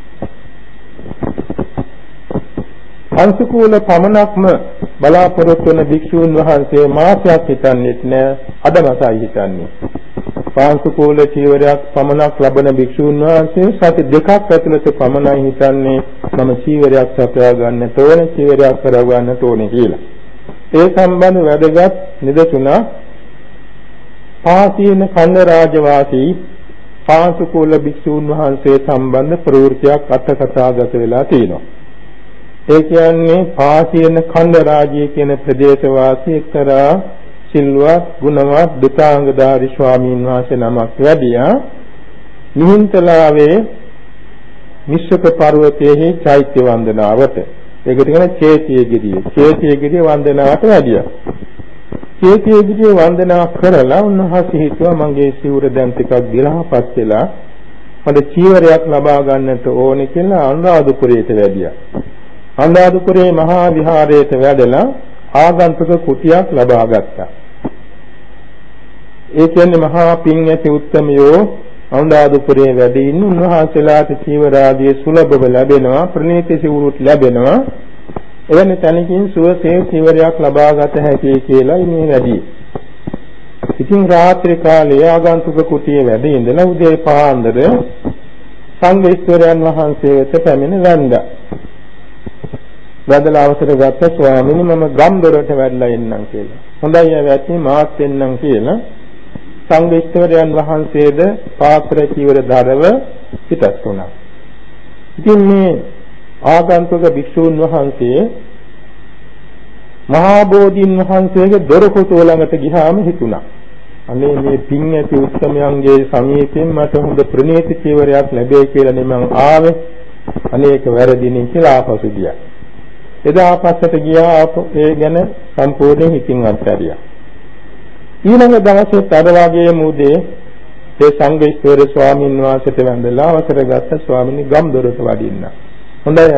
පංචකූල පමණක්ම බලාපොරොත්තු වන භික්ෂූන් වහන්සේ මාසයක් හිතන්නේත් නැහැ, අදමසයි හිතන්නේ. පංචකූල චීවරයක් පමණක් ලබන භික්ෂූන් වහන්සේ සති දෙකක් ඇතුළත පමණයි හිතන්නේ මම චීවරයක් සපයා ගන්නට ඕනේ, චීවරයක් කරව ගන්නට ඕනේ කියලා. ඒ සම්බන්ධ වැදගත් නිදසුන පාසීන කන්ද රාජවාසී පංචකූල භික්ෂූන් වහන්සේ සම්බන්ධ ප්‍රවෘත්තියක් අටකථාගත වෙලා තියෙනවා. ඒ කියන්නේ පාසීන කන්ද රාජ්‍ය කියන ප්‍රදේශවාසී එක්තරා සිල්වත් ගුණවත් දුතාංගධාරී ස්වාමීන් වහන්සේ නමක් වැඩියා මිහින්තලාවේ මිශ්‍රක පර්වතයේ චෛත්‍ය වන්දනාවට. ඒකට කියන චේතියගිරිය. චේතියගිරිය වන්දනාවට වැඩියා. චේතියගිරිය වන්දනා කරලා උන්වහන්සේ හිතුවා මගේ සිවුර දැන් ටිකක් දිරහපත් වෙලා මට චීවරයක් ලබා ගන්නට ඕනේ කියලා අනුරාධපුරයට වැඩියා. අනුරාධපුරේ මහා විහාරයට වැඩලා ආගන්තුක කුටියක් ලබා ගත්තා. ඒ කියන්නේ මහා පින් ඇති උත්තමයෝ අනුරාධපුරේ වැඩ ඉන්න උන්වහන්සේලාට චීවර ආදී සුලභව ලැබෙනවා, ප්‍රණීත සිවුරුත් ලැබෙනවා. එවැනි තැනකින් සුවසේ චීවරයක් ලබා ගත හැකියි කියලා ඉන්නේ වැඩි. ඉතින් රාත්‍රී කාලයේ ආගන්තුක කුටියේ වැඩ ඉඳලා උදේ පාන්දර සංඝේශ්වරයන් වහන්සේ වෙත පැමිණ වැඳා. වැඳලා අවසර ගත්ත ස්වාමීනි මම ගම්දොරට වැඩලා එන්නම් කියලා. හොඳයි ඇවැත්නි මාත් එන්නම් කියලා සංඝේශ්වරයන් වහන්සේද පාත්‍ර චීවර ධරව පිටත් වුණා. ඉතින් මේ ආගන්තුක භික්ෂූන් වහන්සේ මහා බෝධීන් වහන්සේගේ දොරකොටුව ළඟට ගියාම හිතුණා. අනේ මේ පින් ඇති උත්තමයන්ගේ සමීපයෙන් මට හොඳ ප්‍රණීත චීවරයක් ලැබෙයි කියලා නෙමෙයි මං ආවේ. අනේක වැරදිනේ කියලා ආපසු ගියා. එදා ආපස්සට ගියා ඒ ගැන සම්පූර්ණ හිතින් අත්හැරියා. ඊළඟ දවසේ තර වගේ මුදේ ඒ සංඝේශ්වර ස්වාමීන් වහන්සේට වැඳලා අවසර ගත්ත ස්වාමීනි ගම්දොරට වඩින්න. හොඳයි.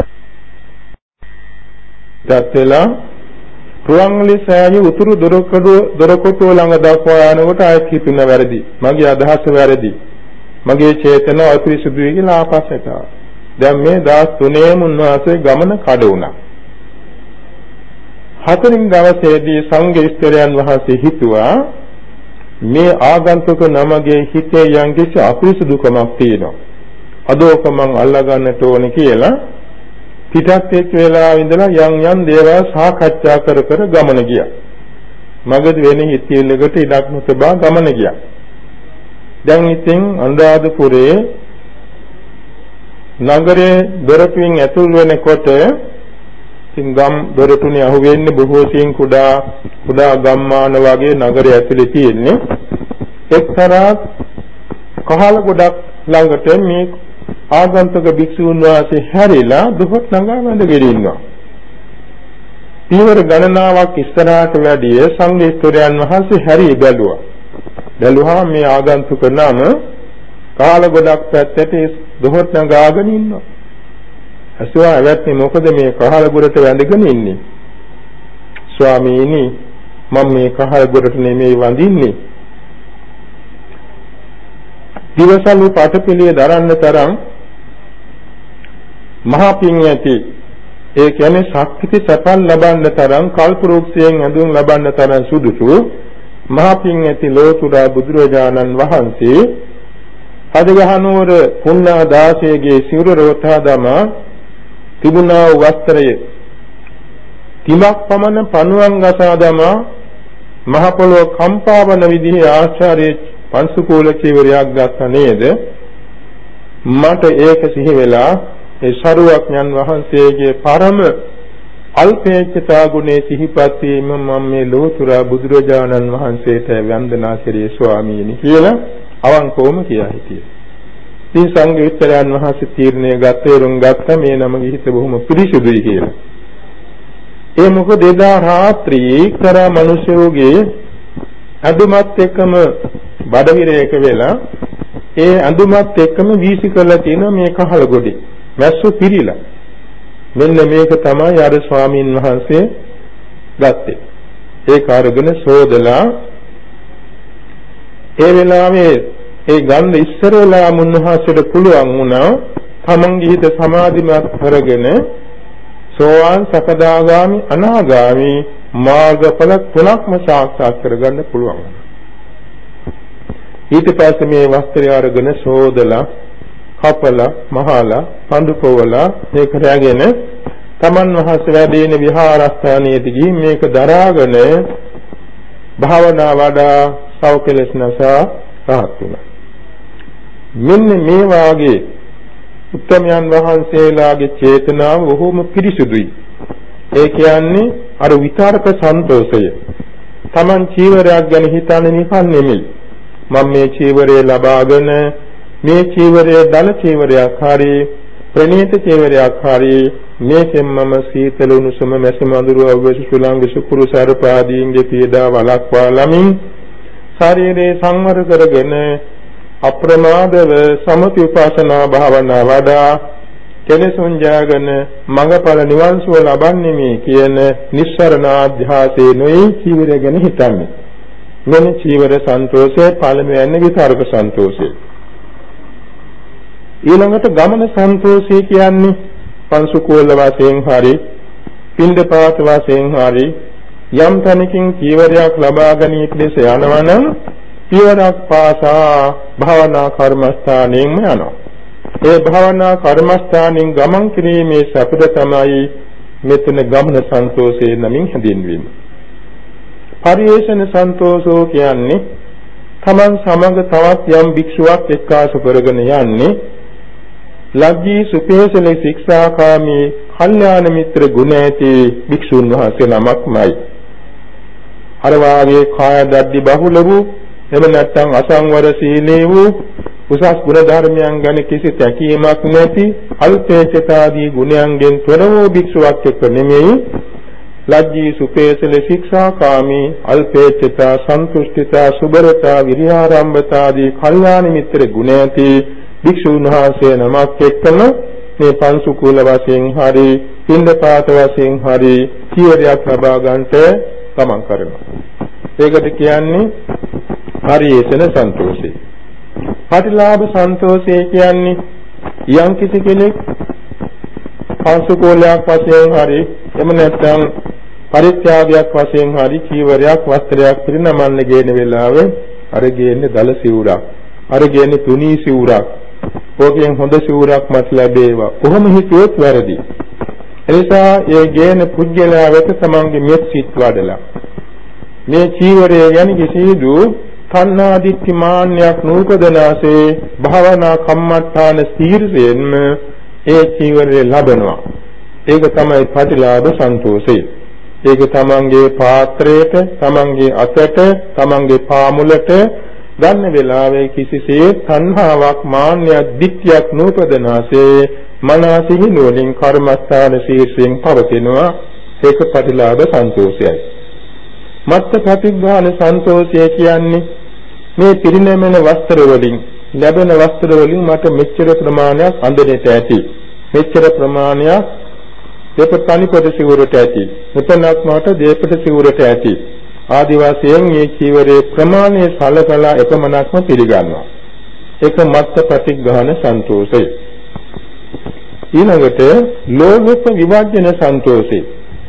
දැත්තලා රුවන්වැලි සෑය උතුරු දොරකඩුව දොරකොටුව ළඟ දක්වා යනකොට ආයෙත් හිතුණ වැරදි. මගේ අදහස වැරදි. මගේ චේතනාව අපිරිසුදුයි කියලා ආපස්සට ආවා. දැන් මේ දවස් තුනේම උන්වහන්සේ ගමන කඩ වුණා. හතරින් දවසේදී සංඝේශ්වරයන් වහන්සේ හිතුවා මේ ආගන්තුක නමගේ හිතේ යම් කිසි අපිරිසුදුකමක් තියෙනවා. අදෝක මං අල්ලා ගන්නට ඕනේ කියලා පිටත් එක් වෙලා ඉඳලා යම් යම් දේවල් සාකච්ඡා කර කර ගමන ගියා. මගදී වෙන හිතේලකට ඉඩක් නොතබා ගමන ගියා. දැන් ඉතින් අනුරාධපුරේ නගරේ දොරටුවෙන් ඇතුල් වෙනකොට ඉතින් ගම් දොරටුනේ අහු වෙන්නේ බොහෝ සීන් කුඩා කුඩා ගම්මාන වගේ නගරය ඇතුලේ තියෙන්නේ. එක්තරා කහල ගොඩක් ළඟට මේ ආගන්තුක භික්ෂුන් වහන්සේ හැරිලා දුහත් ළඟා වැඳගෙන ඉන්නවා. පියවර ගණනාවක් ඉස්සරහට වැඩිය සංඝේශ්වරයන් වහන්සේ හැරී බැලුවා. බැලුවා මේ ආගන්තුක නම කාල ගොඩක් පැත්තට දුහත් ළඟාගෙන ඉන්නවා. අසුවා ඇවැත්නි මොකද මේ කහල ගොඩට වැඳගෙන ඉන්නේ? ස්වාමීනි මම මේ කහල ගොඩට නෙමෙයි වඳින්නේ. දිවසලු පාඨපිළිය දරන්න තරම් මහා පින් ඇති ඒ කියන්නේ ශක්ති සපන් ලබන්න තරම් කල්පරූක්ෂයෙන් ඇඳුම් ලබන්න තරම් සුදුසු මහා පින් ඇති ලෝතුරා බුදුරජාණන් වහන්සේ අදගහනුවර පුණ්ණා දාසයේගේ සිවුර රෝතා දමා තිබුණා වස්ත්‍රයේ තිමක් පමණ පණුවන් ගසා දමා මහ පොළොව කම්පා වන විදිහේ ආශ්චර්ය පංසුකූල චීවරයක් ගත්තා නේද? මට ඒක සිහි වෙලා ඒ සරුවඥන් වහන්සේගේ පරම අල්පේච්ඡතා ගුණේ සිහිපත් වීම මම මේ ලෝතුරා බුදුරජාණන් වහන්සේට වන්දනා කෙරේ ස්වාමීනි කියලා අවංකවම කියා හිටියේ. ඉතින් සංඝේශ්වරයන් වහන්සේ තීරණය ගත්තේ රුන් ගත්ත මේ නමගේ හිත බොහොම පිරිසිදුයි කියලා. ඒ මොකද එදා රාත්‍රියේ කරා මිනිසෝගේ අඳුමත් එක්කම බඩවිරයක වෙලා ඒ අඳුමත් එක්කම වීසි කරලා තියෙන මේ කහල ගොඩේ මැස්සු පිරීලා මෙන්න මේක තමයි අර ස්වාමීන් වහන්සේ ගත්තේ. ඒක අරගෙන සෝදලා ඒ වෙලාවේ ඒ ගන්ධ ඉස්සර වෙලා මුන්නහසට පුළුවන් වුණා තමන්ගේ හිත සමාධිමත් කරගෙන සෝවාන් සකදාගාමි අනාගාමි මාර්ගඵල තුනක්ම සාක්ෂාත් කරගන්න පුළුවන්. ඊට පස්සේ මේ වස්ත්‍රය අරගෙන සෝදලා කපලා මහලා පඳුකවලා මේක රැගෙන තමන් වහන්සේ වැඩින විහාරස්ථානයේදී ගිහින් මේක දරාගෙන භාවනා වඩා සෞඛලස් නසා රහත් වුණා. මෙන්න මේ වාගේ උත්තමයන් වහන්සේලාගේ චේතනාව බොහොම පිරිසුදුයි. ඒ කියන්නේ අර විතරක සන්තෝෂය. තමන් චීවරයක් ගැන හිතන්නේ නිකන් නෙමෙයි. මම මේ චීවරය ලබාගෙන මේ චීවරය දල චීවරයක් හරි ප්‍රණීත චීවරයක් හරි මේකෙන් මම සීතල උණුසුම මැසි මඳුරු අවවැසි සුලංග සුකුරු සර්පාදීන්ගේ පීඩා වළක්වා ලමින් ශරීරේ සංවර කරගෙන අප්‍රමාදව සමථ විපස්සනා භාවනා වඩා කෙලෙසුන් ජයගෙන මඟඵල නිවන් සුව ලබන්නේ මේ කියන නිස්සරණ අධ්‍යාසයේ නොයි චීවරය ගැන හිතන්නේ. මෙන්න චීවර සන්තෝෂය පළමුවෙන් විතරක සන්තෝෂය. ඊළඟට ගමන සන්තෝෂය කියන්නේ පංසුකෝල වශයෙන් හරි පින්ඩපාත වශයෙන් හරි යම් තැනකින් චීවරයක් ලබා ගැනීම පිණිස යනවා නම් චීවරක් පාසා භාවනා කර්මස්ථානයෙන්ම යනවා. ඒ භාවනා කර්මස්ථානෙන් ගමන් කිරීමේ සපද තමයි මෙතන ගමන සන්තෝෂේ නමින් හැඳින්වෙන්නේ. පරිේෂණ සන්තෝෂෝ කියන්නේ තමන් සමග තවත් යම් භික්ෂුවක් එක්කාසු කරගෙන යන්නේ ලග්ගී සුපේසල ශික්ෂාකාමී කල්යාණ මිත්‍ර ගුණ ඇති භික්ෂුන් වහන්සේ නමක්මයි. අර වාගේ කාය දද්දි බහුල වූ එම නැත්නම් අසංවර සීලේ වූ උසස් ගුණ ධර්මයන් ගැන කිසි තැකීමක් නැති අල්පේච්ඡතාදී ගුණයන්ගෙන් තොර වූ භික්ෂුවක් එක්ක නෙමෙයි ලජ්ජී සුපේසල ශික්ෂාකාමී අල්පේච්ඡතා සන්තුෂ්ඨිතා සුබරතා විරියාරම්භතාදී කල්යාණ මිත්‍ර ගුණ ඇති භික්ෂුන් වහන්සේ නමක් එක්කම මේ පංසුකූල වශයෙන් හරි පින්ඩපාත වශයෙන් හරි චීවරයක් ලබා ගන්නට ගමන් කරනවා. ඒකට කියන්නේ පරිේෂණ සන්තෝෂය. පටිලාභ සන්තෝෂය කියන්නේ යම් කිසි කෙනෙක් පංසුකූලයක් වශයෙන් හරි එම නැත්නම් පරිත්‍යාගයක් වශයෙන් හරි චීවරයක් වස්ත්‍රයක් පිරිනමන්න ගේන වෙලාවේ අර ගේන්නේ දල සිවුරක් අර ගේන්නේ තුනී සිවුරක් ඕකෙන් හොඳ සිවුරක් මත ලැබේවා කොහොම හිතුවොත් වැරදි. එනිසා ඒ ගේන පුජ්‍යලයා වෙත තමන්ගේ මෙත් සිත් වඩලා මේ චීවරය ගැන කිසිදු තණ්හා දිට්ඨි මාන්නයක් නූපදනාසේ භාවනා කම්මඨාන සීර්ෂයෙන්ම ඒ චීවරය ලබනවා. ඒක තමයි පටිලාභ සන්තෝෂය. ඒක තමන්ගේ පාත්‍රයට, තමන්ගේ අතට, තමන්ගේ පාමුලට ගන්න වෙලාවේ කිසිසේත් තණ්හාවක් මාන්නයක් දිට්ඨියක් නූපදනාසේ මනසින් නුවණින් කර්මස්ථාන ශීර්ෂයෙන් පවතිනවා. ඒක පටිලාභ සන්තෝෂයයි. මත්ත ප්‍රතිග්‍රහණ සන්තෝෂය කියන්නේ මේ පිරිනැමෙන වස්ත්‍ර වලින් ලැබෙන වස්ත්‍ර වලින් මට මෙච්චර ප්‍රමාණයක් අඳින්නට ඇති. මෙච්චර ප්‍රමාණයක් දෙපට තනිපට සිවුරට ඇති. මෙතනක් මට දෙපට සිවුරට ඇති. ආදි වශයෙන් මේ චීවරයේ ප්‍රමාණය සලකලා එපමණක්ම පිළිගන්නවා. ඒක මත්ත ප්‍රතිග්‍රහණ සන්තෝෂය. ඊළඟට ලෝභක විවර්ජන සන්තෝෂය.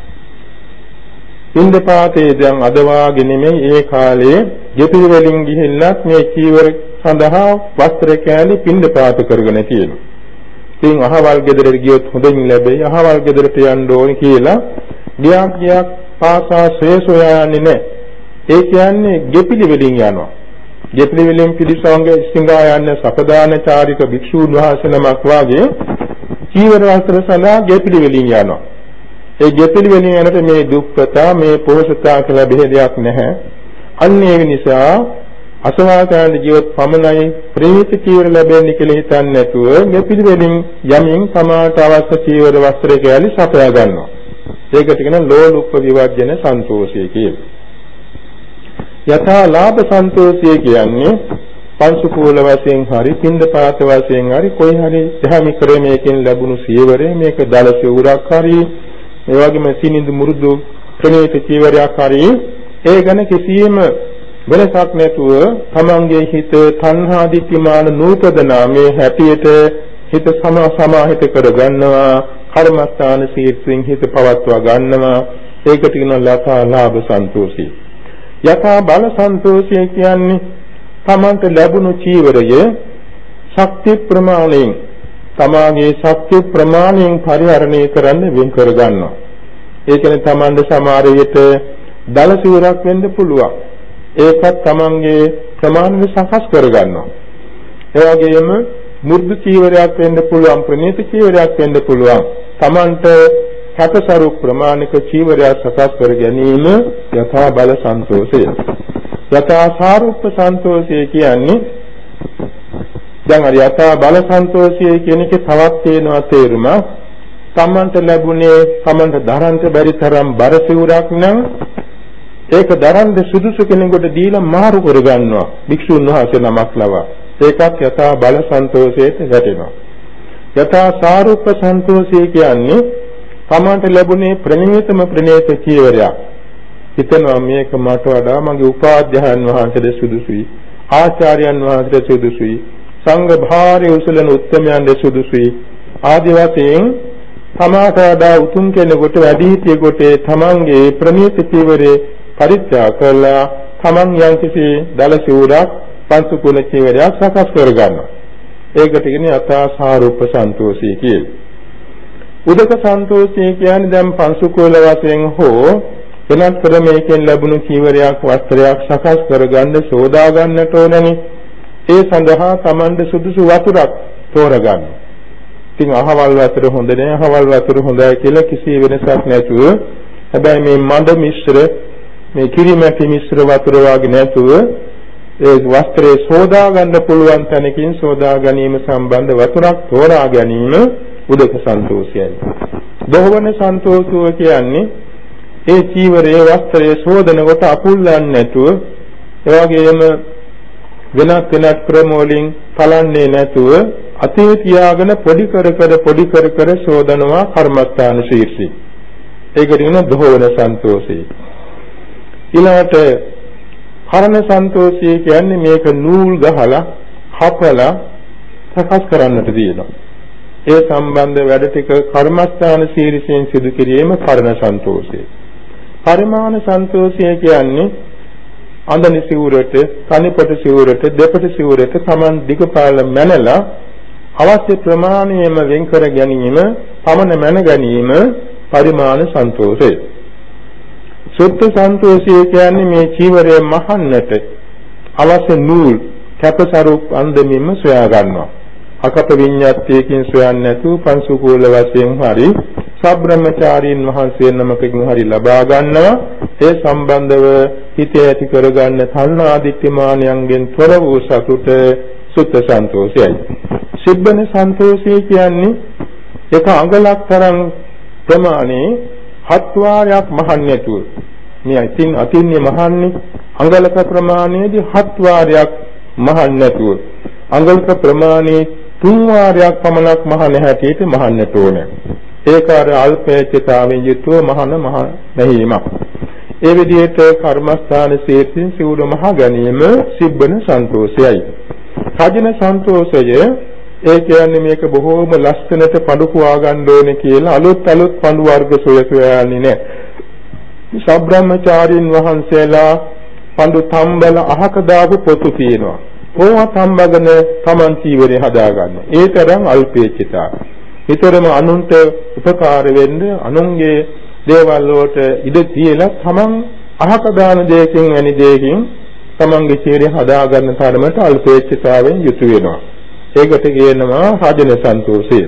පින්දපාතේ දැන් අද වාගේ නෙමෙයි ඒ කාලේ ගෙපිලි වලින් ගිහිල්ලත් මේ චීවර සඳහා වස්ත්‍ර කෑලි පින්දපාත කරගෙන තියෙනවා. ඉතින් අහවල් ගෙදරට ගියොත් හොඳින් ලැබෙයි අහවල් ගෙදරට යන්න ඕනේ කියලා ගියක් ගියක් පාසා ශ්‍රේෂ්ඨය යන්නේ නැහැ. ඒ කියන්නේ ගෙපිලි වලින් යනවා. ගෙපිලි වලින් පිළිසංග සිඟා යන සපදානචාරික භික්ෂූන් වහන්සේ නමක් වාගේ චීවර වස්ත්‍ර සඳහා ගෙපිලි වලින් යනවා. ඒ ගෙපිලි වලින් යනට මේ දුක්ඛතා මේ පෝෂතා කියලා බෙහෙදයක් නැහැ. අන්න ඒ නිසා අසවාකාරණ ජීවත් පමණයි ප්‍රේත චීවර ලැබෙන්නේ කියලා හිතන්නේ නැතුව ගෙපිලි වලින් යමින් සමාට අවශ්‍ය චීවර වස්ත්‍ර කැලි සපයා ගන්නවා. ඒකට කියන ලෝලුප්ප විවර්ජන සන්තෝෂය කියලා. යථා ලාභ සන්තෝෂය කියන්නේ පංසුකූල වශයෙන් හරි පින්දපාත වශයෙන් හරි කොයි හරි ධර්ම ක්‍රමයකින් ලැබුණු සියවරේ මේක දල සිවුරක් හරි ඒ වගේම සිනිඳු මුරුදු ප්‍රණීත චීවරයක් හරි ඒ ගැන කිසියම් වෙනසක් නැතුව තමන්ගේ හිත තණ්හා දිට්ඨිමාන නූපදනා මේ හැටියට හිත සමා සමාහිත කර ගන්නවා කර්මස්ථාන සීර්ෂයෙන් හිත පවත්වා ගන්නවා ඒකට කියනවා යථා ලාභ සන්තෝෂය. යථා බල සන්තෝෂය කියන්නේ තමන්ට ලැබුණු චීවරය ශක්ති ප්‍රමාණයෙන් තමාගේ ශක්ති ප්‍රමාණයෙන් පරිහරණය කරන්න වෙන් කර ගන්නවා. ඒ කියන්නේ තමන්ට සමහර විට දල සිවුරක් වෙන්න පුළුවන්. ඒකත් තමන්ගේ ප්‍රමාණය සකස් කර ගන්නවා. ඒ වගේම මුද්දු චීවරයක් වෙන්න පුළුවන්, ප්‍රණීත චීවරයක් වෙන්න පුළුවන්. තමන්ට කැපසරු ප්‍රමාණික චීවරයක් සකස් කර ගැනීම යථා බල සන්තෝෂය. යථා සාරුප්ප සන්තෝෂය කියන්නේ දැන් අර යථා බල සන්තෝෂය කියන එකේ තවත් තියෙනවා තේරුම. තමන්ට ලැබුණේ තමන්ට දරන්න බැරි තරම් බර සිවුරක් නම් ඒක දරන්න සුදුසු කෙනෙකුට දීලා මාරු කර ගන්නවා භික්ෂුන් වහන්සේ නමක් ලවා. ඒකත් යථා බල සන්තෝෂයට වැටෙනවා. යථා සාරූප සන්තෝෂය කියන්නේ තමන්ට ලැබුණේ ප්‍රණීතම ප්‍රණීත චීවරයක්. හිතනවා මේක මට වඩා මගේ උපාධ්‍යයන් වහන්සේට සුදුසුයි, ආචාර්යයන් වහන්සේට සුදුසුයි, සංඝ භාරය උසලන උත්තමයන්ට සුදුසුයි ආදි වශයෙන් තමාට වඩා උතුම් කෙනෙකුට වැඩිහිටියෙකුට තමන්ගේ ප්‍රණීත චීවරේ පරිත්‍යාග කළා තමන් යම්කිසි දල සිවුරක් පංසු කුල චීවරයක් සකස් කරගන්නවා. ඒකට කියන්නේ යථා සාරූප සන්තෝෂය කියලා. උදක සන්තෝෂය කියන්නේ දැන් පංසු කුල වශයෙන් හෝ වෙනත් ක්‍රමයකින් ලැබුණු චීවරයක් වස්ත්‍රයක් සකස් කරගන්න සෝදා ගන්නට ඕනනේ. ඒ සඳහා Tamande සුදුසු වතුරක් තෝරගන්න. ඉතින් අහවල් වතුර හොඳ නෑ, අහවල් වතුර හොඳයි කියලා කිසි වෙනසක් නැතුව, හැබැයි මේ මඩ මිශ්‍ර මේ කිරිමැටි මිශ්‍ර වතුර වාගේ නැතුව ඒ වස්ත්‍රය සෝදා ගන්න පුළුවන් තැනකින් සෝදා ගැනීම සම්බන්ධ වතුරක් තෝරා ගැනීම උදක සන්තෝෂයයි. දෝවන සන්තෝෂය කියන්නේ ඒ චීවරයේ වස්ත්‍රයේ සෝදන කොට අපුල්ලන්නේ නැතුව, ඒ වගේම වෙනත් වෙනත් ක්‍රම වලින් පලන්නේ නැතුව අතේ තියාගෙන පොඩි කර කර පොඩි කර කර සෝදනවා කර්මස්ථාන ශීර්ෂි. ඒකට කියන දෝවන සන්තෝෂය. ඊළඟට හරණ සන්තෝෂය කියන්නේ මේක නූල් ගහලා හපලා සකස් කරන්නට තියෙනවා. ඒ සම්බන්ධ වැඩ ටික කර්මස්ථාන ශීර්ෂයෙන් සිදු කිරීම හරණ සන්තෝෂය. පරිමාණ සන්තෝෂය කියන්නේ අඳන සිවුරට, කණිපට සිවුරට, දෙපට සිවුරට සමාන දිගපාල මැනලා අවශ්‍ය ප්‍රමාණයෙම වෙන් කර ගැනීම, පමණ මැන ගැනීම පරිමාණ සන්තෝෂය. සුත්ත සන්තෝෂය කියන්නේ මේ චීවරය මහන්නට අවශ්‍ය නූල් කැපසරු අන්දමින්ම සොයා ගන්නවා. අකප විඤ්ඤාත්යකින් සොයන්නේ නැතුව පංසු කූල වශයෙන් හරි සබ්‍රහ්මචාරීන් වහන්සේ නමකකින් හරි ලබා ගන්නවා. ඒ සම්බන්ධව හිතේ ඇති කරගන්න තණ්හාදිත්‍යමානයන්ගෙන් තොර වූ සතුට සුත්ත සන්තෝෂයයි. සිබ්බන සන්තෝෂය කියන්නේ එක අඟලක් තරම් ප්‍රමාණේ හත් වාරයක් මහන්නේතුව. මේ අතින් අතින්නේ මහන්නේ අඟලක ප්‍රමාණයේදී හත් වාරයක් මහන්නේතුව. අඟලක ප්‍රමාණේ තුන් වාරයක් පමණක් මහන හැටියට මහන්නට ඕනේ. ඒක අර අල්පේච්ඡතාවෙන් යුතුව මහන මහ නැහිමක්. ඒ විදිහට කර්මස්ථාන ශීර්ෂයෙන් සිවුර මහ ගැනීම සිබ්බන සන්තෝෂයයි. රජන සන්තෝෂය ඒ කියන්නේ මේක බොහෝම ලස්සනට පඳු පුවා ගන්න ඕනේ කියලා අලුත් අලුත් පඳු වර්ග සොයසොයාන්නේ නැහැ. සබ්‍රහ්මචාරීන් වහන්සේලා පඳු තම්බල අහක දාපු පොතු තියෙනවා. ඕවා තම්බගෙන Taman චීවරේ හදාගන්න. ඒ තරම් අල්පේච්ඡතාව. විතරම අනුන්ට උපකාර වෙන්න අනුන්ගේ දේවල් වලට ඉඩ තියලා Taman අහක දාන දෙයකින් වැනි දෙයකින් Tamanගේ චීවරේ හදාගන්න තරමට අල්පේච්ඡතාවෙන් යුතු වෙනවා. ඒකට කියනවා රජන සන්තෝෂය.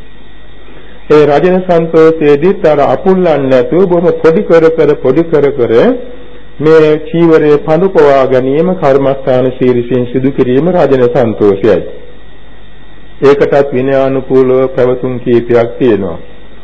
ඒ රජන සන්තෝෂයේදී තර අපුල්ලන්නේ නැතුව බොහොම පොඩි කර කර පොඩි කර කර මේ චීවරයේ පඳු පවා ගැනීම කර්මස්ථාන ශීර්ෂයෙන් සිදු කිරීම රජන සන්තෝෂයයි. ඒකටත් විනයානුකූලව පැවතුම් කීපයක් තියෙනවා.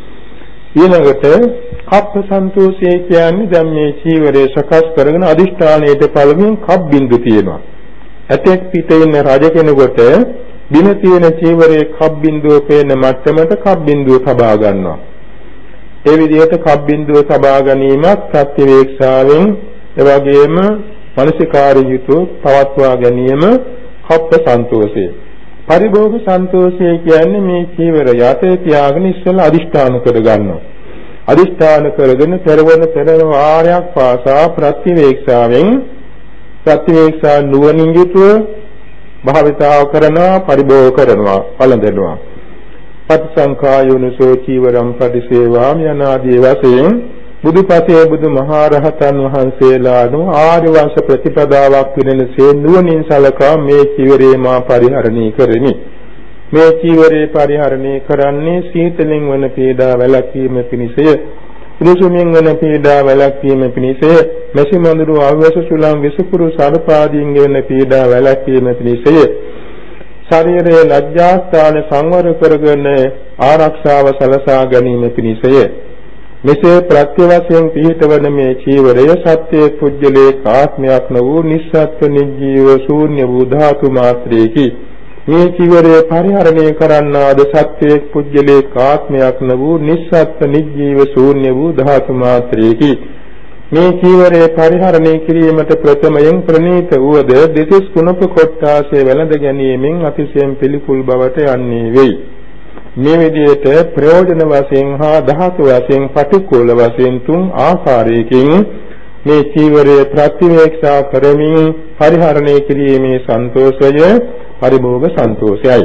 ඊළඟට කප්ප සන්තෝෂය කියන්නේ දැන් මේ චීවරයේ සකස් කරගෙන අදිෂ්ඨානයේ පළමුවෙන් කප් බින්දු තියෙනවා. ඇතෙක් පිටේ ඉන්න රජ කෙනෙකුට දින තියෙන චීවරයේ කප් බින්දුව පේන මට්ටමට කප් බින්දුව තබා ගන්නවා. ඒ විදිහට කප් බින්දුව තබා ගැනීමත් ප්‍රතිවේක්ෂාවෙන් එවැගේම මානසිකාරීයුතු පවත්වා ගැනීම කප්ප සන්තෝෂය. පරිභෝග සන්තෝෂය කියන්නේ මේ චීවර යතේ තියාගෙන ඉස්සෙල්ලා අදිෂ්ඨාන කරගන්නවා. අදිෂ්ඨාන කරගෙන පෙරවන පෙරවන වාරයක් පාසා ප්‍රතිවේක්ෂාවෙන් ප්‍රතිවේක්ෂා නුවණින් යුතුව භාවිතාව කරනවා, පරිභෝග කරනවා, පළඳනවා. පටිසංඛායෝනසෝ චීවරම් පටිසේවාමි අනාදී වශයෙන් බුදුපතේ බුදුමහරහතන් වහන්සේලාණෝ ආර්ය වංශ ප්‍රතිපදාවක් වෙනසේ නුවණින් සලකා මේ චීවරේ මා පරිහරණය කරමි. මේ චීවරේ පරිහරණය කරන්නේ සීතලෙන් වන පීඩා වැළැක්වීම පිණිසය, උණුසුමින් වන පීඩා වැළැක්වීම පිණිසය, මෙසි මඳුරු ආවස සුලම් විසුකුරු සර්පාදීන් වන පීඩා වැළැක්වීම පිණිසය, ශරීරයේ ලැජ්ජාස්ථාන සංවර කරගෙන ආරක්ෂාව සලසා ගැනීම පිණිසය, මෙසේ ප්‍රත්‍ය වශයෙන් පිහිටවන මේ චීවරය සත්‍යයේ පුජ්‍යලේ ආත්මයක් න වූ නිස්සත්ත්ව නිජීව ශූන්‍ය වූ ධාතු මාත්‍රයකි. මේ චීවරය පරිහරණය කරන්නාද සත්‍යයේ පුජ්‍යලේ ආත්මයක් න වූ නිස්සත්ත්ව නිජීව ශූන්‍ය වූ ධාතු මාත්‍රයකි. මේ චීවරය පරිහරණය කිරීමට ප්‍රථමයෙන් ප්‍රණීත වූද දෙතිස් කුණප කොට්ටාසේ වැළඳ ගැනීමෙන් අතිශයින් පිළිකුල් බවට යන්නේ වෙයි. මේ විදිහට ප්‍රයෝජන වශයෙන් හා ධාතු වශයෙන් පටික්කුල වශයෙන් තුන් ආකාරයකින් මේ චීවරය ප්‍රතිවේක්ෂා කරමින් පරිහරණය කිරීමේ සන්තෝෂය පරිභෝග සන්තෝෂයයි.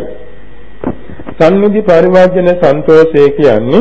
සම්නිධි පරිවර්ජන සන්තෝෂය කියන්නේ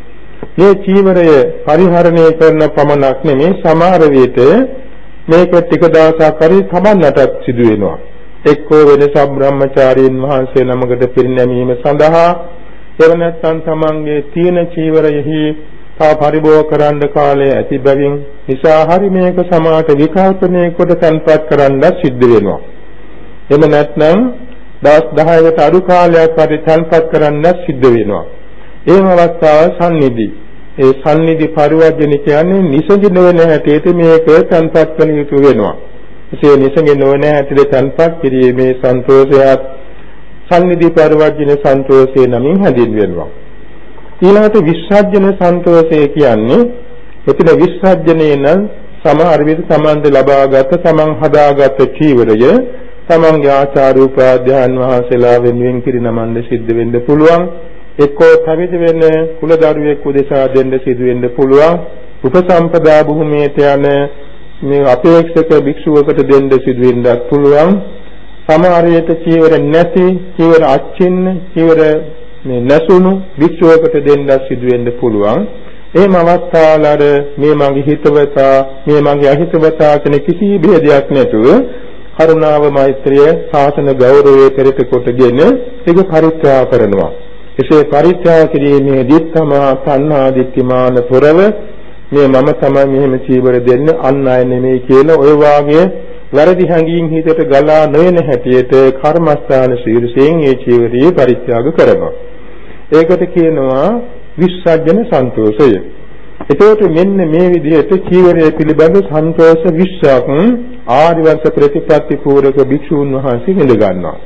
මේ චීවරය පරිහරණය කරන පමණක් නෙමේ සමහර විට මේක ටික දවසක් හරි තමන්නටත් සිදු වෙනවා. එක්කෝ වෙනස බ්‍රහ්මචාරීන් වහන්සේ නමකට පිරිනැමීම සඳහා එව නැත්නම් තමන්ගේ තීන චීවරයෙහි තා පරිභෝග කරන්න කාලය ඇති බැවින් නිසා හරි මේක සමාත විකල්පණය කොට තන්පත් කරන්න සිද්ධ වෙනවා. එම නැත්නම් දවස් දහයකට අඩු කාලයක් හරි තන්පත් කරන්න සිද්ධ වෙනවා. ඒම අවස්ථාව සම්නිධි. ඒ සම්නිධි පරිවර්ජන කියන්නේ නිසගි නොවන හැටියට මේක තන්පත් කරන යුතු වෙනවා. එසේ නිසගි නොවන හැටියට තන්පත් කිරීමේ සන්තෝෂයත් සම්නිධි පරිවර්ජන සන්තෝෂය නමින් හැඳින්වෙනවා. ඊළඟට විසර්ජන සන්තෝෂය කියන්නේ එතන විසර්ජනයේ නම් සමහර විට තමන්ද ලබාගත් තමන් හදාගත් චීවරය තමන්ගේ ආචාර්ය උපාධ්‍යාන් වහන්සේලා වෙනුවෙන් කිරිනමන්න සිද්ධ වෙන්න පුළුවන්. එක්කෝ පැවිදි වෙන කුල දරුවෙක් උදෙසා දෙන්න සිදු වෙන්න පුළුවන්. උපසම්පදා භූමියට යන මේ අපේක්ෂක භික්ෂුවකට දෙන්න සිදු වෙන්නත් පුළුවන්. සමහර විට චීවර නැති, චීවර අච්චින්න, චීවර මේ නැසුණු භික්ෂුවකට දෙන්න සිදු වෙන්න පුළුවන්. එහෙම අවස්ථාවල මේ මගේ හිතවතා, මේ මගේ අහිතවතා කියන කිසි ભેදයක් නැතුව කරුණාව මෛත්‍රිය සාසන ගෞරවයේ පෙරට කොටගෙන ඒක පරිත්‍යාග කරනවා. එසේ පරිත්‍යාග කිරීමේදී තමා තණ්හා දිට්ඨිමාන තොරව මේ මම තමයි මෙහෙම චීවර දෙන්න අන් අය නෙමෙයි කියලා ඔය වාගේ වැරදි හැඟීම් හිතට ගලා නොයන හැටියට කර්මස්ථාන ශීර්ෂයෙන් මේ චීවරය පරිත්‍යාග කරනවා. ඒකට කියනවා විසර්ජන සන්තෝෂය. එතකොට මෙන්න මේ විදිහට චීවරය පිළිබඳ සන්තෝෂ විශ්වාසක් ආර්ය වංශ ප්‍රතිපත්ති පූර්වක භික්ෂූන් වහන්සේ ඉඳ ගන්නවා.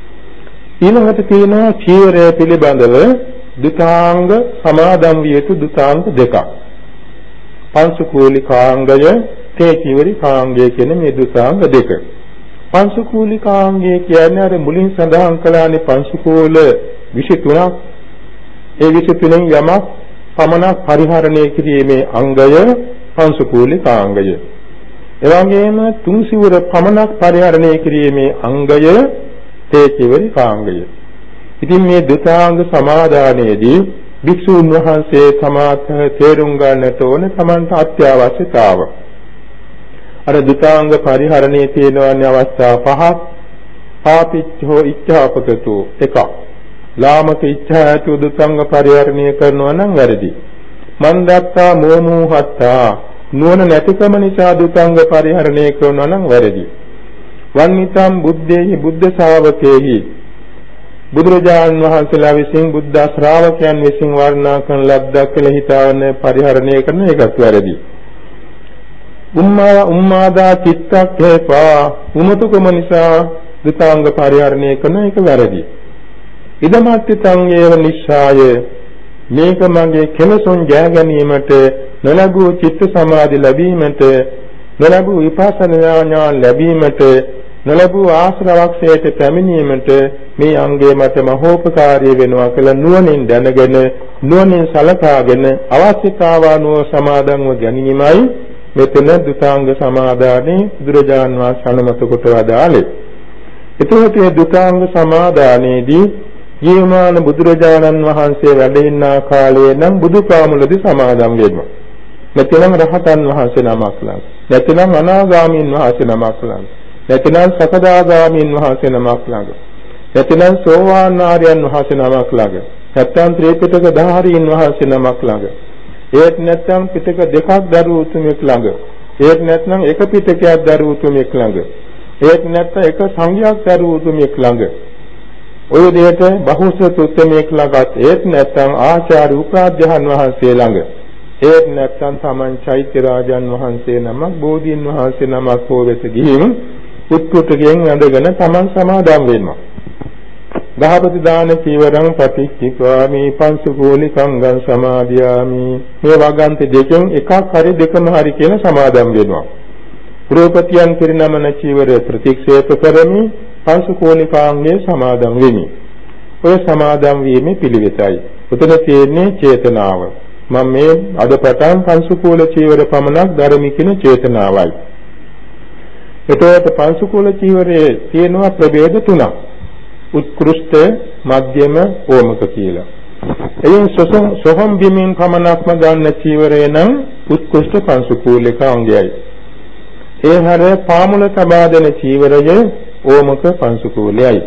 ඊළඟට තියෙනවා චීවරය පිළිබඳව දුතාංග සමාදන් විය යුතු දුතාංග දෙකක්. පංචකූලිකාංගය, තේ චීවරිකාංගය කියන මේ දුතාංග දෙක. පංචකූලිකාංගය කියන්නේ අර මුලින් සඳහන් කළානේ පංචකූල විසිතුනක්. ඒ විසිතුනෙන් යමක් පමණක් පරිහරණය කිරීමේ අංගය පංචකූලිකාංගය. එවැගේම තුන් සිවුර පමණක් පරිහරණය කිරීමේ අංගය තේ චීවරිකාංගය. ඉතින් මේ දුතාංග සමාදානයේදී භික්ෂුන් වහන්සේ සමාත තේරුම් ගන්නට ඕන තමන්ට අත්‍යවශ්‍යතාව. අර දුතාංග පරිහරණයේ තියෙනවන්නේ අවස්ථා පහක්. පාපිච්ඡෝ ඉච්ඡාපතතු එකක්. ලාමක ඉච්ඡායතු දුතාංග පරිහරණය කරනවා නම් වැරදි. මන්දත්තා මෝමූහත්තා නුවණ නැතිකම නිසා දුතාංග පරිහරණය කරනවා නම් වැරදි. වන්නිතම් බුද්දේහි බුද්ධ ශාවකේහි බුදුරජාණන් වහන්සේලා විසින් බුද්ධ ශ්‍රාවකයන් විසින් වර්ණනා කරන ලද්දක් කියලා හිතාගෙන පරිහරණය කරන එකත් වැරදි. උම්මා උම්මාදා චිත්තක් හේපා උමතුකම නිසා දුතාංග පරිහරණය කරන එක වැරදි. ඉදමත්තිතං ඒව නිස්සාය මේක මගේ කෙලසොන් ජය ගැනීමට නොලැබූ චිත්ත සමාධි ලැබීමට නොලැබූ විපස්සනා ඥාන ලැබීමට නොලැබූ ආශ්‍රවක්ෂයට පැමිණීමට මේ අංගය මට මහෝපකාරී වෙනවා කියලා නුවණින් දැනගෙන නුවණින් සලකාගෙන අවශ්‍යතාව අනුව සමාදන්ව ගැනීමයි මෙතන දුතාංග සමාදානයේ බුදුරජාන් වහන්සේ අනුමත කොට වදාළේ. එතකොට මේ දුතාංග සමාදානයේදී ජීවමාන බුදුරජාණන් වහන්සේ වැඩ ඉන්න කාලයේ නම් බුදුපාමුලදී සමාදන් වෙනවා. නැතිනම් රහතන් වහන්සේ නමක් ළඟ, නැතිනම් අනාගාමීන් වහන්සේ නමක් ළඟ, නැතිනම් සකදාගාමීන් වහන්සේ නමක් ළඟ, නැතිනම් සෝවාන් ආර්යයන් වහන්සේ නමක් ළඟ, නැත්නම් ත්‍රිපිටක ධාරීන් වහන්සේ නමක් ළඟ, ඒත් නැත්නම් පිටක දෙකක් දරු උතුමෙක් ළඟ, ඒත් නැත්නම් එක පිටකයක් දරු උතුමෙක් ළඟ, ඒත් නැත්නම් එක සංඝයක් දරු උතුමෙක් ළඟ, ඔය දෙයට බහුසුත උතුමෙක් ළඟත් ඒත් නැත්නම් ආචාර්ය උපාධ්‍යයන් වහන්සේ ළඟ ඒත් නැත්නම් තමන් චෛත්‍ය රාජන් වහන්සේ නමක් බෝධීන් වහන්සේ නමක් හෝ වෙත ගිහින් උත්කෘතයෙන් වැඳගෙන තමන් සමාදම් වෙනවා. දහපති දාන චීවරං පටිච්චිපාමි පංසුකෝලිකං ගං සමාදියාමි. මේ වගන්ති දෙකෙන් එකක් හරි දෙකම හරි කියන සමාදම් වෙනවා. ගෘහපතියන් පිරිනමන චීවර ප්‍රතික්ෂේප කරමි පංසුකෝලිකාංගේ සමාදම් වෙමි. ඔය සමාදම් වීමේ පිළිවෙතයි. උතන තියෙන්නේ චේතනාව. මම මේ අද පටන් පංසුකෝල චීවර පමණක් ධර්මී කියන චේතනාවයි. එතකොට පංසුකෝල චීවරයේ තියෙනවා ප්‍රභේද තුනක්. උත්කෘෂ්ඨ, මධ්‍යම, ඕමක කියලා. එයින් සොහොන් බිමින් පමණක්ම ගන්න චීවරය නම් උත්කෘෂ්ඨ පංසුකෝලික අංගයයි. ඒ හැර පාමුල තබා දෙන චීවරය ඕමක පංසුකෝලයයි.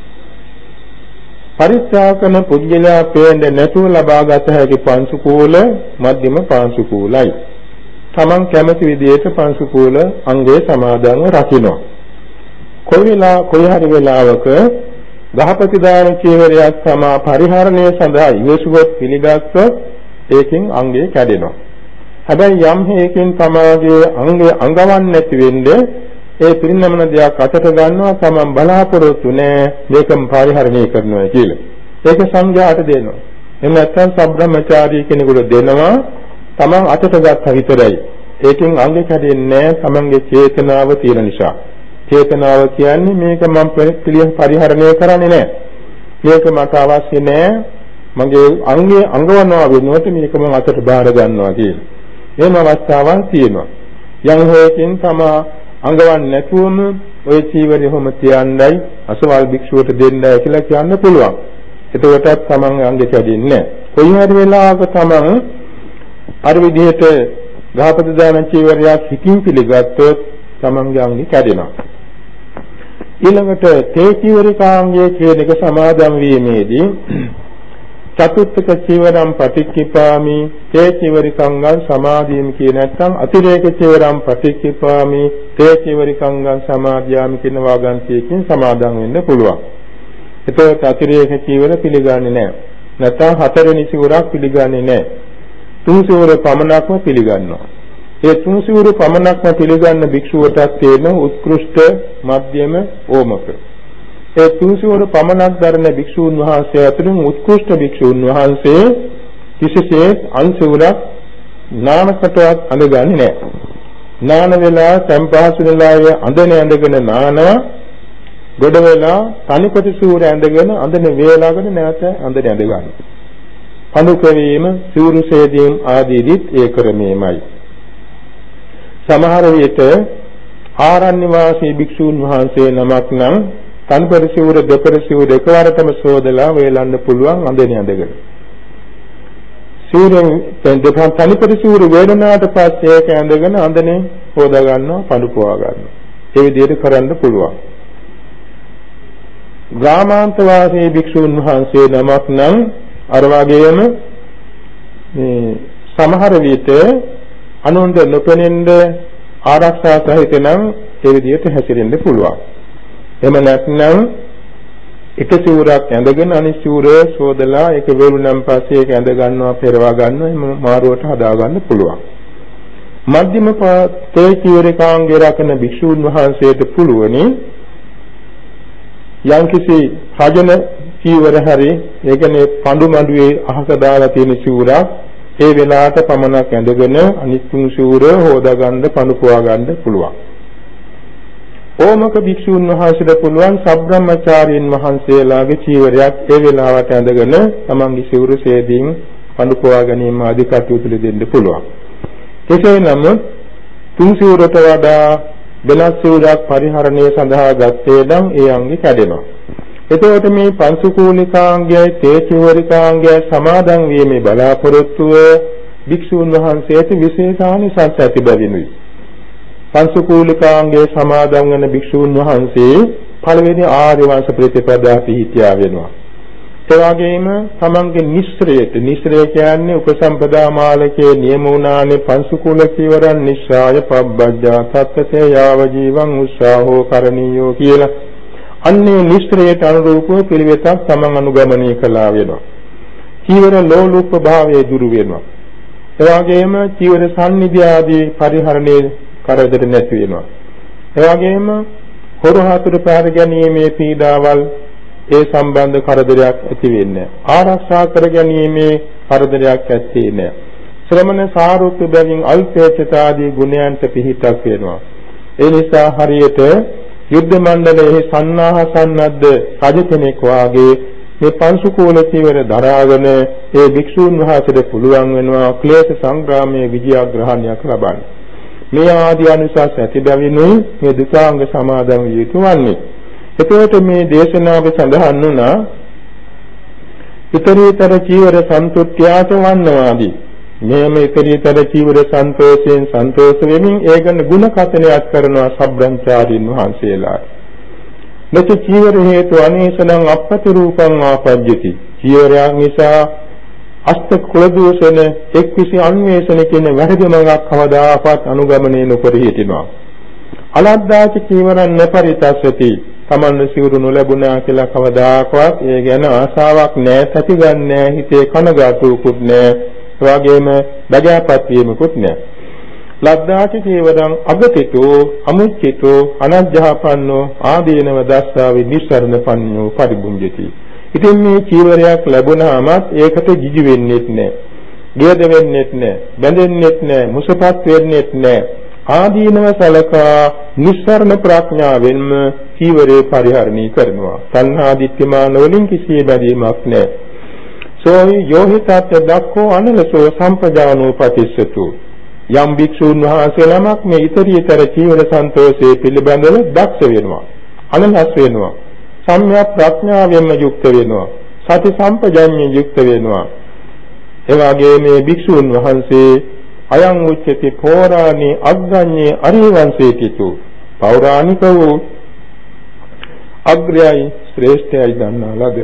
පරිත්‍යාගන පුජ්‍යලා පේන්නේ නැතුව ලබාගත හැකි පංසුකෝල මධ්‍යම පංසුකෝලයි. තමන් කැමති විදිහට පංසුකෝල අංගයේ සමාදන්ව රකින්න. කොයි වෙලා කොයි හරි වෙලාවක ගහපති දාන චීවරයක් සමා පරිහරණය සඳහා ඉවසුවොත් පිළිගත්තොත් ඒකෙන් අංගය කැඩෙනවා. හැබැයි යම් හේකින් තමාගේ අංගය අංගවන්නේ නැති වෙන්නේ ඒ පිරිනමන දෙයක් අතට ගන්නවා තමන් බලාපොරොත්තු නැහැ මේකම පරිහරණය කරනවා කියලා. ඒක සංඝයාට දෙනවා. එහෙම නැත්නම් සබ්‍රහ්මචාරී කෙනෙකුට දෙනවා තමන් අතට ගත්ත විතරයි. ඒකෙන් අංග කැඩෙන්නේ නැහැ තමන්ගේ චේතනාව තියෙන නිසා. චේතනාව කියන්නේ මේක මම පිළිය පරිහරණය කරන්නේ නැහැ. මේක මට අවශ්‍ය නැහැ. මගේ අංගයේ අංගවනවා වෙනුවට මේක මම අතට බාර ගන්නවා කියලා. එහෙම අවස්ථාවක් තියෙනවා. යම් හේකින් තමා අංගවන්නේ නැතුවම ওই චීවරය හැම තියන්නයි අසවල් භික්ෂුවට දෙන්නයි කියලා කියන්න පුළුවන්. එතකොටත් තමන් අංගෙ කැඩෙන්නේ නැහැ. කොයි හරි වෙලාවක තමන් අර විදිහට ගහපති දාන චීවරයක් හිතින් පිළිගත්තොත් තමන්ගේ අංගෙ කැඩෙනවා. ඊළඟට තේ චීවරිකාංගයේ කියන එක සමාදම් වීමේදී චතුත්ථක චීවරම් පටිච්චිපාමි තේ චීවරිකංගං සමාදීමි කියන නැත්නම් අතිරේක චීවරම් පටිච්චිපාමි තේ චීවරිකංගං සමාදියාමි කියන වාගන්තියකින් සමාදම් වෙන්න පුළුවන්. එතකොට අතිරේක චීවර පිළිගන්නේ නැහැ. නැත්නම් හතරවෙනි චීවරක් පිළිගන්නේ නැහැ. තුන් චීවර පමණක්ම පිළිගන්නවා. ඒ තුන් චීවර පමණක්ම පිළිගන්න භික්ෂුවටත් තියෙන උත්කෘෂ්ඨ මධ්‍යම ඕමක. ඒ තුන් සිවුර පමණක් දරන භික්ෂූන් වහන්සේ අතරින් උත්කෘෂ්ඨ භික්ෂූන් වහන්සේ කිසිසේත් අන්සිවුරක් නානකටවත් අඳගන්නේ නැහැ. නාන වෙලා සම්පහසු වෙලා අඳන ඇඳගෙන නානවා. ගොඩ වෙලා තනිපති සිවුර ඇඳගෙන අඳන වේලාවකට නැවත අඳන ඇඳ ගන්නවා. පඳු කැවීම, සිවුරු සේදීම් ආදීදිත් ඒ ක්‍රමයමයි. සමහර විට ආරණ්‍ය වාසී භික්ෂූන් වහන්සේ නමක් නම් තනිපර සිවුර දෙපර සිවුර එකවරටම සෝදලා වේලන්න පුළුවන් අඳින ඇඳගෙන. සිවුරෙන් දෙපන් තනිපර සිවුර වේලනාට පස්සේ ඒක ඇඳගෙන අඳිනේ හොදා ගන්නවා පඳු පොවා ගන්නවා. ඒ විදිහට කරන්න පුළුවන්. ග්‍රාමාන්ත වාසී භික්ෂූන් වහන්සේ නමක් නම් අර වගේම මේ සමහර විට අනුන්ට නොපෙනෙන්න ආරක්ෂා සහිත නම් ඒ විදිහට හැසිරෙන්න පුළුවන්. එහෙම නැත්නම් එක සිවුරක් ඇඳගෙන අනිත් සිවුර සෝදලා ඒක වේලුනම් පස්සේ ඒක ඇඳ ගන්නවා පෙරවා ගන්නවා එහෙම මාරුවට හදා ගන්න පුළුවන්. මධ්‍යම තේ චීවරිකාංගේ රකින භික්ෂූන් වහන්සේට පුළුවනි යම්කිසි රජන චීවර හරි ඒ කියන්නේ පඳු මඩුවේ අහක දාලා තියෙන සිවුරක් ඒ වෙලාවට පමණක් ඇඳගෙන අනිත් තුන් සිවුර හොදා ගන්න පඳු පුවා ගන්න පුළුවන්. ඕමක භික්ෂූන් වහන්සේට පුළුවන් සබ්‍රහ්මචාරීන් වහන්සේලාගේ චීවරයක් ඒ වෙලාවට ඇඳගෙන තමන්ගේ සිවුර සේදීන් පඳු පුවා ගැනීම ආදී කටයුතු දෙන්න පුළුවන්. කෙසේ නමුත් තුන් සිවුරට වඩා වෙනස් සිවුරක් පරිහරණය සඳහා ගත්තේ නම් ඒ අංගෙ කැඩෙනවා. එතකොට මේ පංසුකූලිකාංගයයි තේචීවරිකාංගයයි සමාදන් වීමේ බලාපොරොත්තුව භික්ෂූන් වහන්සේට විශේෂානිසංස ඇති බැවිනුයි. පංසුකූලිකාංගයේ සමාදන් වන භික්ෂූන් වහන්සේ පළවෙනි ආර්ය වංශ ප්‍රතිපදා පිහිටියා වෙනවා. ඒ වගේම තමන්ගේ නිස්සරයට නිස්සරය කියන්නේ උපසම්පදා මාලකයේ නියම වුණානේ පංසුකූල චීවරන් නිස්සාය පබ්බජ්ජා තත්තේ යාව ජීවං උස්සාහෝ කරණීයෝ කියලා අන්නේ නිස්සරයට අනුරූපව පිළිවෙතක් තමන් අනුගමනය කළා වෙනවා. චීවර ලෝලුප භාවයේ දුරු වෙනවා. ඒ වගේම චීවර සම්නිධි ආදී පරිහරණයේ කරදර නැති වෙනවා. ඒ වගේම හොරු හතුරු පැහැර ගැනීමේ පීඩාවල් ඒ සම්බන්ධ කරදරයක් ඇති වෙන්නේ නැහැ. ආරක්ෂා කර ගැනීමේ කරදරයක් ඇත්තේ නැහැ. ශ්‍රමණ සාරුත්‍ය බැවින් අල්පේච්ඡතා ආදී ගුණයන්ට පිහිටක් වෙනවා. ඒ නිසා හරියට යුද්ධ මණ්ඩලයේ සන්නාහ සන්නද්ධ රජ කෙනෙක් වාගේ මේ පංසුකූල චීවර දරාගෙන ඒ භික්ෂූන් වහන්සේට පුළුවන් වෙනවා ක්ලේශ සංග්‍රාමයේ විජයග්‍රහණයක් ලබන්න. මේ ආදී අනුසස් ඇති බැවිනුයි මේ දුතාංග සමාදන් විය යුතු වන්නේ. එතකොට මේ දේශනාවේ සඳහන් වුණා ඊතරීතර චීවර සන්තුට්ඨ්‍යාත වන්නවාදී. මෙහෙම ඊතරීතර චීවර සන්තෝෂයෙන් සන්තෝෂ වෙමින් ඒ ගැන ගුණ කථනයක් කරනවා සබ්‍රංචාරීන් වහන්සේලා. මෙච්ච චීවර හේතු අනේසනං අපපති රූපං ආපජ්ජති. චීවරයන් නිසා අෂ්ට කුල දෝෂන එක්විසි අන්වේෂණ කියන වැරදි මඟක් කවදාකවත් අනුගමනය නොකර හිටිනවා. අලද්දාච චීවරං නපරිතස්සති. තමන් සිවුරු නොලැබුණා කියලා කවදාකවත් ඒ ගැන ආසාවක් නැහැ, තැති ගන්නෑ, හිතේ කනගාටුවකුත් නැහැ, එවාගෙම බගෑපත් වීමකුත් නැහැ. ලද්දාච චීවරං අගතිතෝ අමුච්චිතෝ අනජ්ජහපන්නෝ ආදීනව දස්සාවි නිස්සරණ පඤ්ඤෝ පරිබුඤ්ජති. ඉතින් මේ චීවරයක් ලැබුණාමත් ඒකට ජිජි වෙන්නෙත් නැහැ, ගියද වෙන්නෙත් නැහැ, බැඳෙන්නෙත් නැහැ, මුසපත් වෙන්නෙත් නැහැ. ආදීනව සලකා නිස්සරණ ප්‍රඥාවෙන්ම චීවරේ පරිහරණය කරනවා. තණ්හා දිට්ඨිමාන වලින් කිසි බැඳීමක් නැහැ. සෝයි යෝහිතත් දක්ඛෝ අනලසෝ සම්පජානෝ පතිස්සතු. යම් භික්ෂූන් වහන්සේලාමක් මේ ඊතරීතර චීවර සන්තෝෂයේ පිළිබඳව දක්ෂ වෙනවා, අනලස් වෙනවා, සම්‍යක් ප්‍රඥාවෙන්ම යුක්ත වෙනවා, සති සම්පජඤ්ඤයෙන් යුක්ත වෙනවා. ඒ වගේ මේ භික්ෂූන් වහන්සේ අයං උච්චති පෝරාණී අග්ගඤ්ඤේ අරිවංශේතිතු. පෞරාණික වූ අග්‍රයයි ශ්‍රේෂ්ඨයයි දන්නා ලද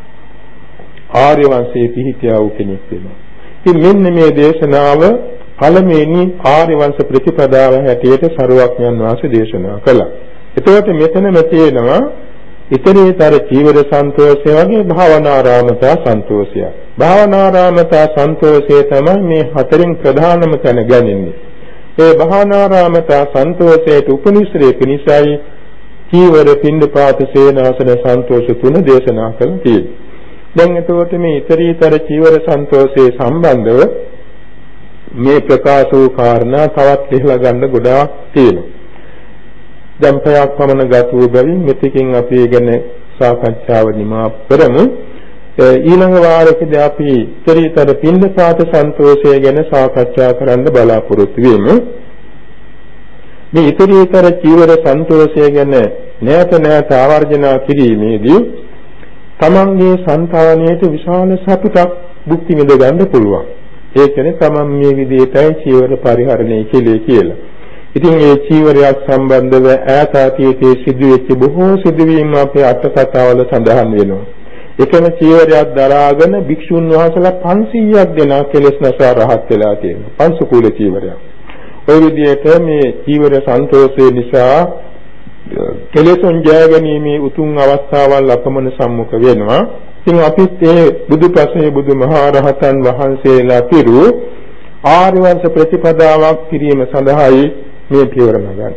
ආර්ය වංශයේ පිහිටියා වූ කෙනෙක් වෙනවා. ඉතින් මෙන්න මේ දේශනාව පළමුවෙනි ආර්ය වංශ ප්‍රතිපදාව හැටියට සරුවක්ඥන් වහන්සේ දේශනා කළා. එතකොට මෙතනම තියෙනවා ඊතරීතර චීවර සන්තෝෂය වගේ භාවනාරාමතා සන්තෝෂය. භාවනාරාමතා සන්තෝෂය තමයි මේ හතරින් ප්‍රධානම තැන ගන්නේ. ඒ භාවනාරාමතා සන්තෝෂයට උපනිශ්‍රේ පිණිසයි චීවර පින්ඩපාත සේනාසන සන්තෝෂ තුන දේශනා කළ තියෙන්නේ. දැන් එතකොට මේ ඊතරීතර චීවර සන්තෝෂයේ සම්බන්ධව මේ ප්‍රකාශ වූ කාරණා තවත් ලිහලා ගන්න ගොඩාක් තියෙනවා. දැන් පැයක් පමණ ගත වූ බැවින් මෙතකින් අපි ගැන සාකච්ඡාව නිමා කරමු. ඊළඟ වාරයේදී අපි ඊතරීතර පින්ඩපාත සන්තෝෂය ගැන සාකච්ඡා කරන්න බලාපොරොත්තු වෙමු. මේ ඊතරීතර චීවර සන්තෝෂය ගැන නැවත නැවත ආවර්ජනා කිරීමේදී තමන්ගේ సంతානයට විශාල සතුටක් භුක්ති විඳ ගන්න පුළුවන්. ඒ කියන්නේ තමන් මේ විදිහටයි චීවර පරිහරණය කෙලේ කියලා. ඉතින් මේ චීවරයක් සම්බන්ධව ඈත අතීතයේ සිදුවෙච්ච බොහෝ සිදුවීම් අපේ අට කතාවල සඳහන් වෙනවා. එකම චීවරයක් දරාගෙන භික්ෂුන් වහන්සේලා පන්සීයක් දෙනා කෙලෙස් නැසා රහත් වෙලා තියෙනවා. පංසුකූල චීවරයක්. ওই විදිහට මේ චීවර සන්තෝෂය නිසා කෙලෙසුන් ජය ගැනීමේ උතුම් අවස්ථාවල් අපමණ සම්මුඛ වෙනවා. ඉතින් අපිත් මේ බුදුපසේ බුදුමහරහතන් වහන්සේලා පිරු ආර්ය වංශ ප්‍රතිපදාවක් කිරීම සඳහායි මේ පියවර නගන්නේ.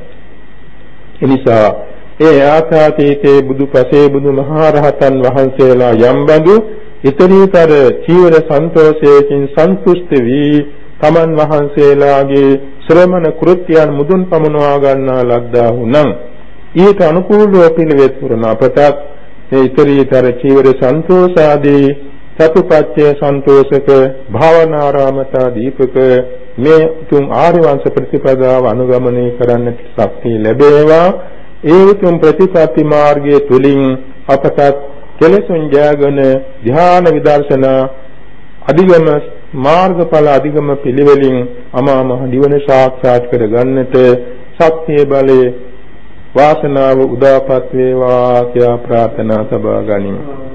එනිසා ඒ ආකාතීතේ බුදුපසේ බුදුමහරහතන් වහන්සේලා යම් බඳු ඊතරීතර චීවර සන්තෝෂයෙන් සන්තුෂ්ට වී තමන් වහන්සේලාගේ ශ්‍රමණ කෘත්‍යයන් මුදුන් පමුණවා ගන්නා ලද්දා වුණම් ඊට අනුකූලව පිළිවෙත් පුරන අපතත් මේ ඊතරීතර චීවර සන්තෝෂ ආදී සතුපච්චය සන්තෝෂක භාවනාරාමතා දීපක මේ තුන් ආර්ය වංශ ප්‍රතිපදාව අනුගමනය කරන්නට ශක්තිය ලැබේවා. ඒ උතුම් ප්‍රතිපatti මාර්ගයේ තුලින් අපට කෙලෙසුන් ජයගෙන ධ්‍යාන විදර්ශනා අධිගම මාර්ගඵල අධිගම පිළිවෙලින් අමා මහ නිවන සාක්ෂාත් කර ගන්නට ශක්තිය බලය වාසනාව උදාපත් වේවා කියා ප්‍රාර්ථනා සබා ගනිමු.